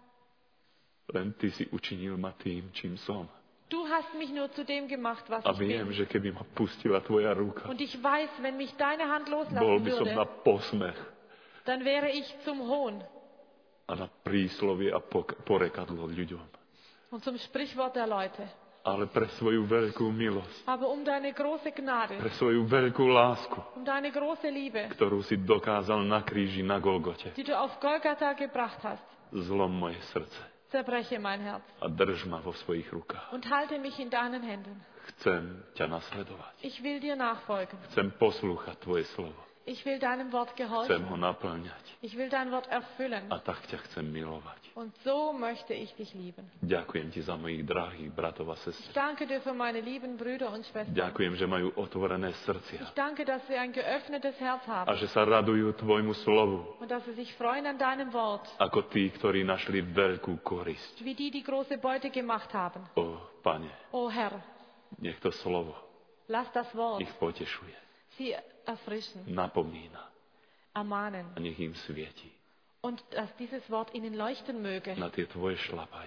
Len Ty si učinil ma tým, čím som. du hast mich nur zu dem gemacht, was A ich viem, bin. že keby ma pustila Tvoja ruka, Und ich weiß, wenn mich deine Hand bol loslassen by som na würde, posmech dann wäre ich zum Hohn a na príslovie a pok- porekadlo ľuďom. und zum Sprichwort der Leute. Ale pre svoju veľkú milosť, Aber um deine große Gnade, pre svoju veľkú lásku, um deine große Liebe, ktorú si dokázal na kríži na Golgote, die du auf Golgatha gebracht hast, zlom moje srdce zerbreche mein Herz a drž ma vo svojich rukách. und halte mich in deinen Händen. Chcem ťa nasledovať. Ich will dir nachfolgen. Chcem poslúchať Tvoje slovo. Ich will deinem Wort Chcem gehorchen. ho naplňať. Ich will dein Wort erfüllen. A tak ťa chcem milovať. Und so möchte ich dich lieben. Ďakujem Ti za mojich drahých bratov a Ich sestry. danke dir für meine lieben Brüder und Schwestern. Ďakujem, že majú otvorené srdcia Ich danke, dass sie ein geöffnetes Herz a haben že sa radujú Tvojmu slovu, und dass sie sich freuen an deinem Wort, ako tí, ktorí našli veľkú korisť. wie die, die große Beute gemacht haben. O, Pane, O Herr, nech to slovo lass das Wort ich potešuje, sie erfrischen, napomína ermahnen a nech im svieti und dass dieses Wort ihnen leuchten möge na tie Tvoje šlapaje,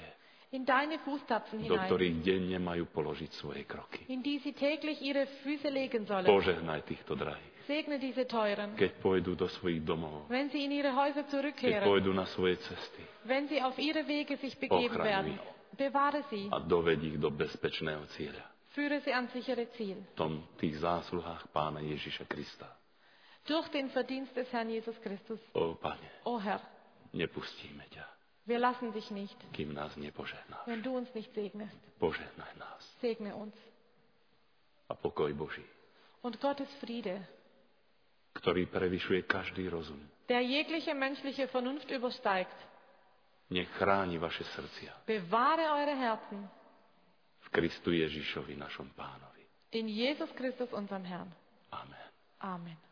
in deine Fußtapfen do hinein, ktorých denne majú položiť svoje kroky. in die sie täglich ihre Füße legen sollen. Požehnaj týchto drahých. Segne diese Teuren, Keď pôjdu do svojich domov, wenn sie in ihre Häuser keď zurückkehren, pôjdu na svoje cesty wenn sie auf ihre Wege sich begeben Ochraň werden. Bewahre sie, a doved ich do bezpečného cieľa. führe sie ans sichere Ziel. V tom tých zásluhách Pána Ježiša Krista. Durch den Verdienst des Herrn Jesus Christus. O Pane, O Herr, nepustíme ťa, wir lassen dich nicht, kým nás nepožehnáš. wenn du uns nicht segnest. Požehnaj nás. Segne uns. A pokoj Boží, Und Gottes Friede, ktorý prevyšuje každý rozum, der jegliche menschliche Vernunft übersteigt, nech chráni vaše srdcia bewahre eure Herzen v Kristu Ježišovi, našom Pánovi. in Jesus Christus, unserem Herrn. Amen. Amen.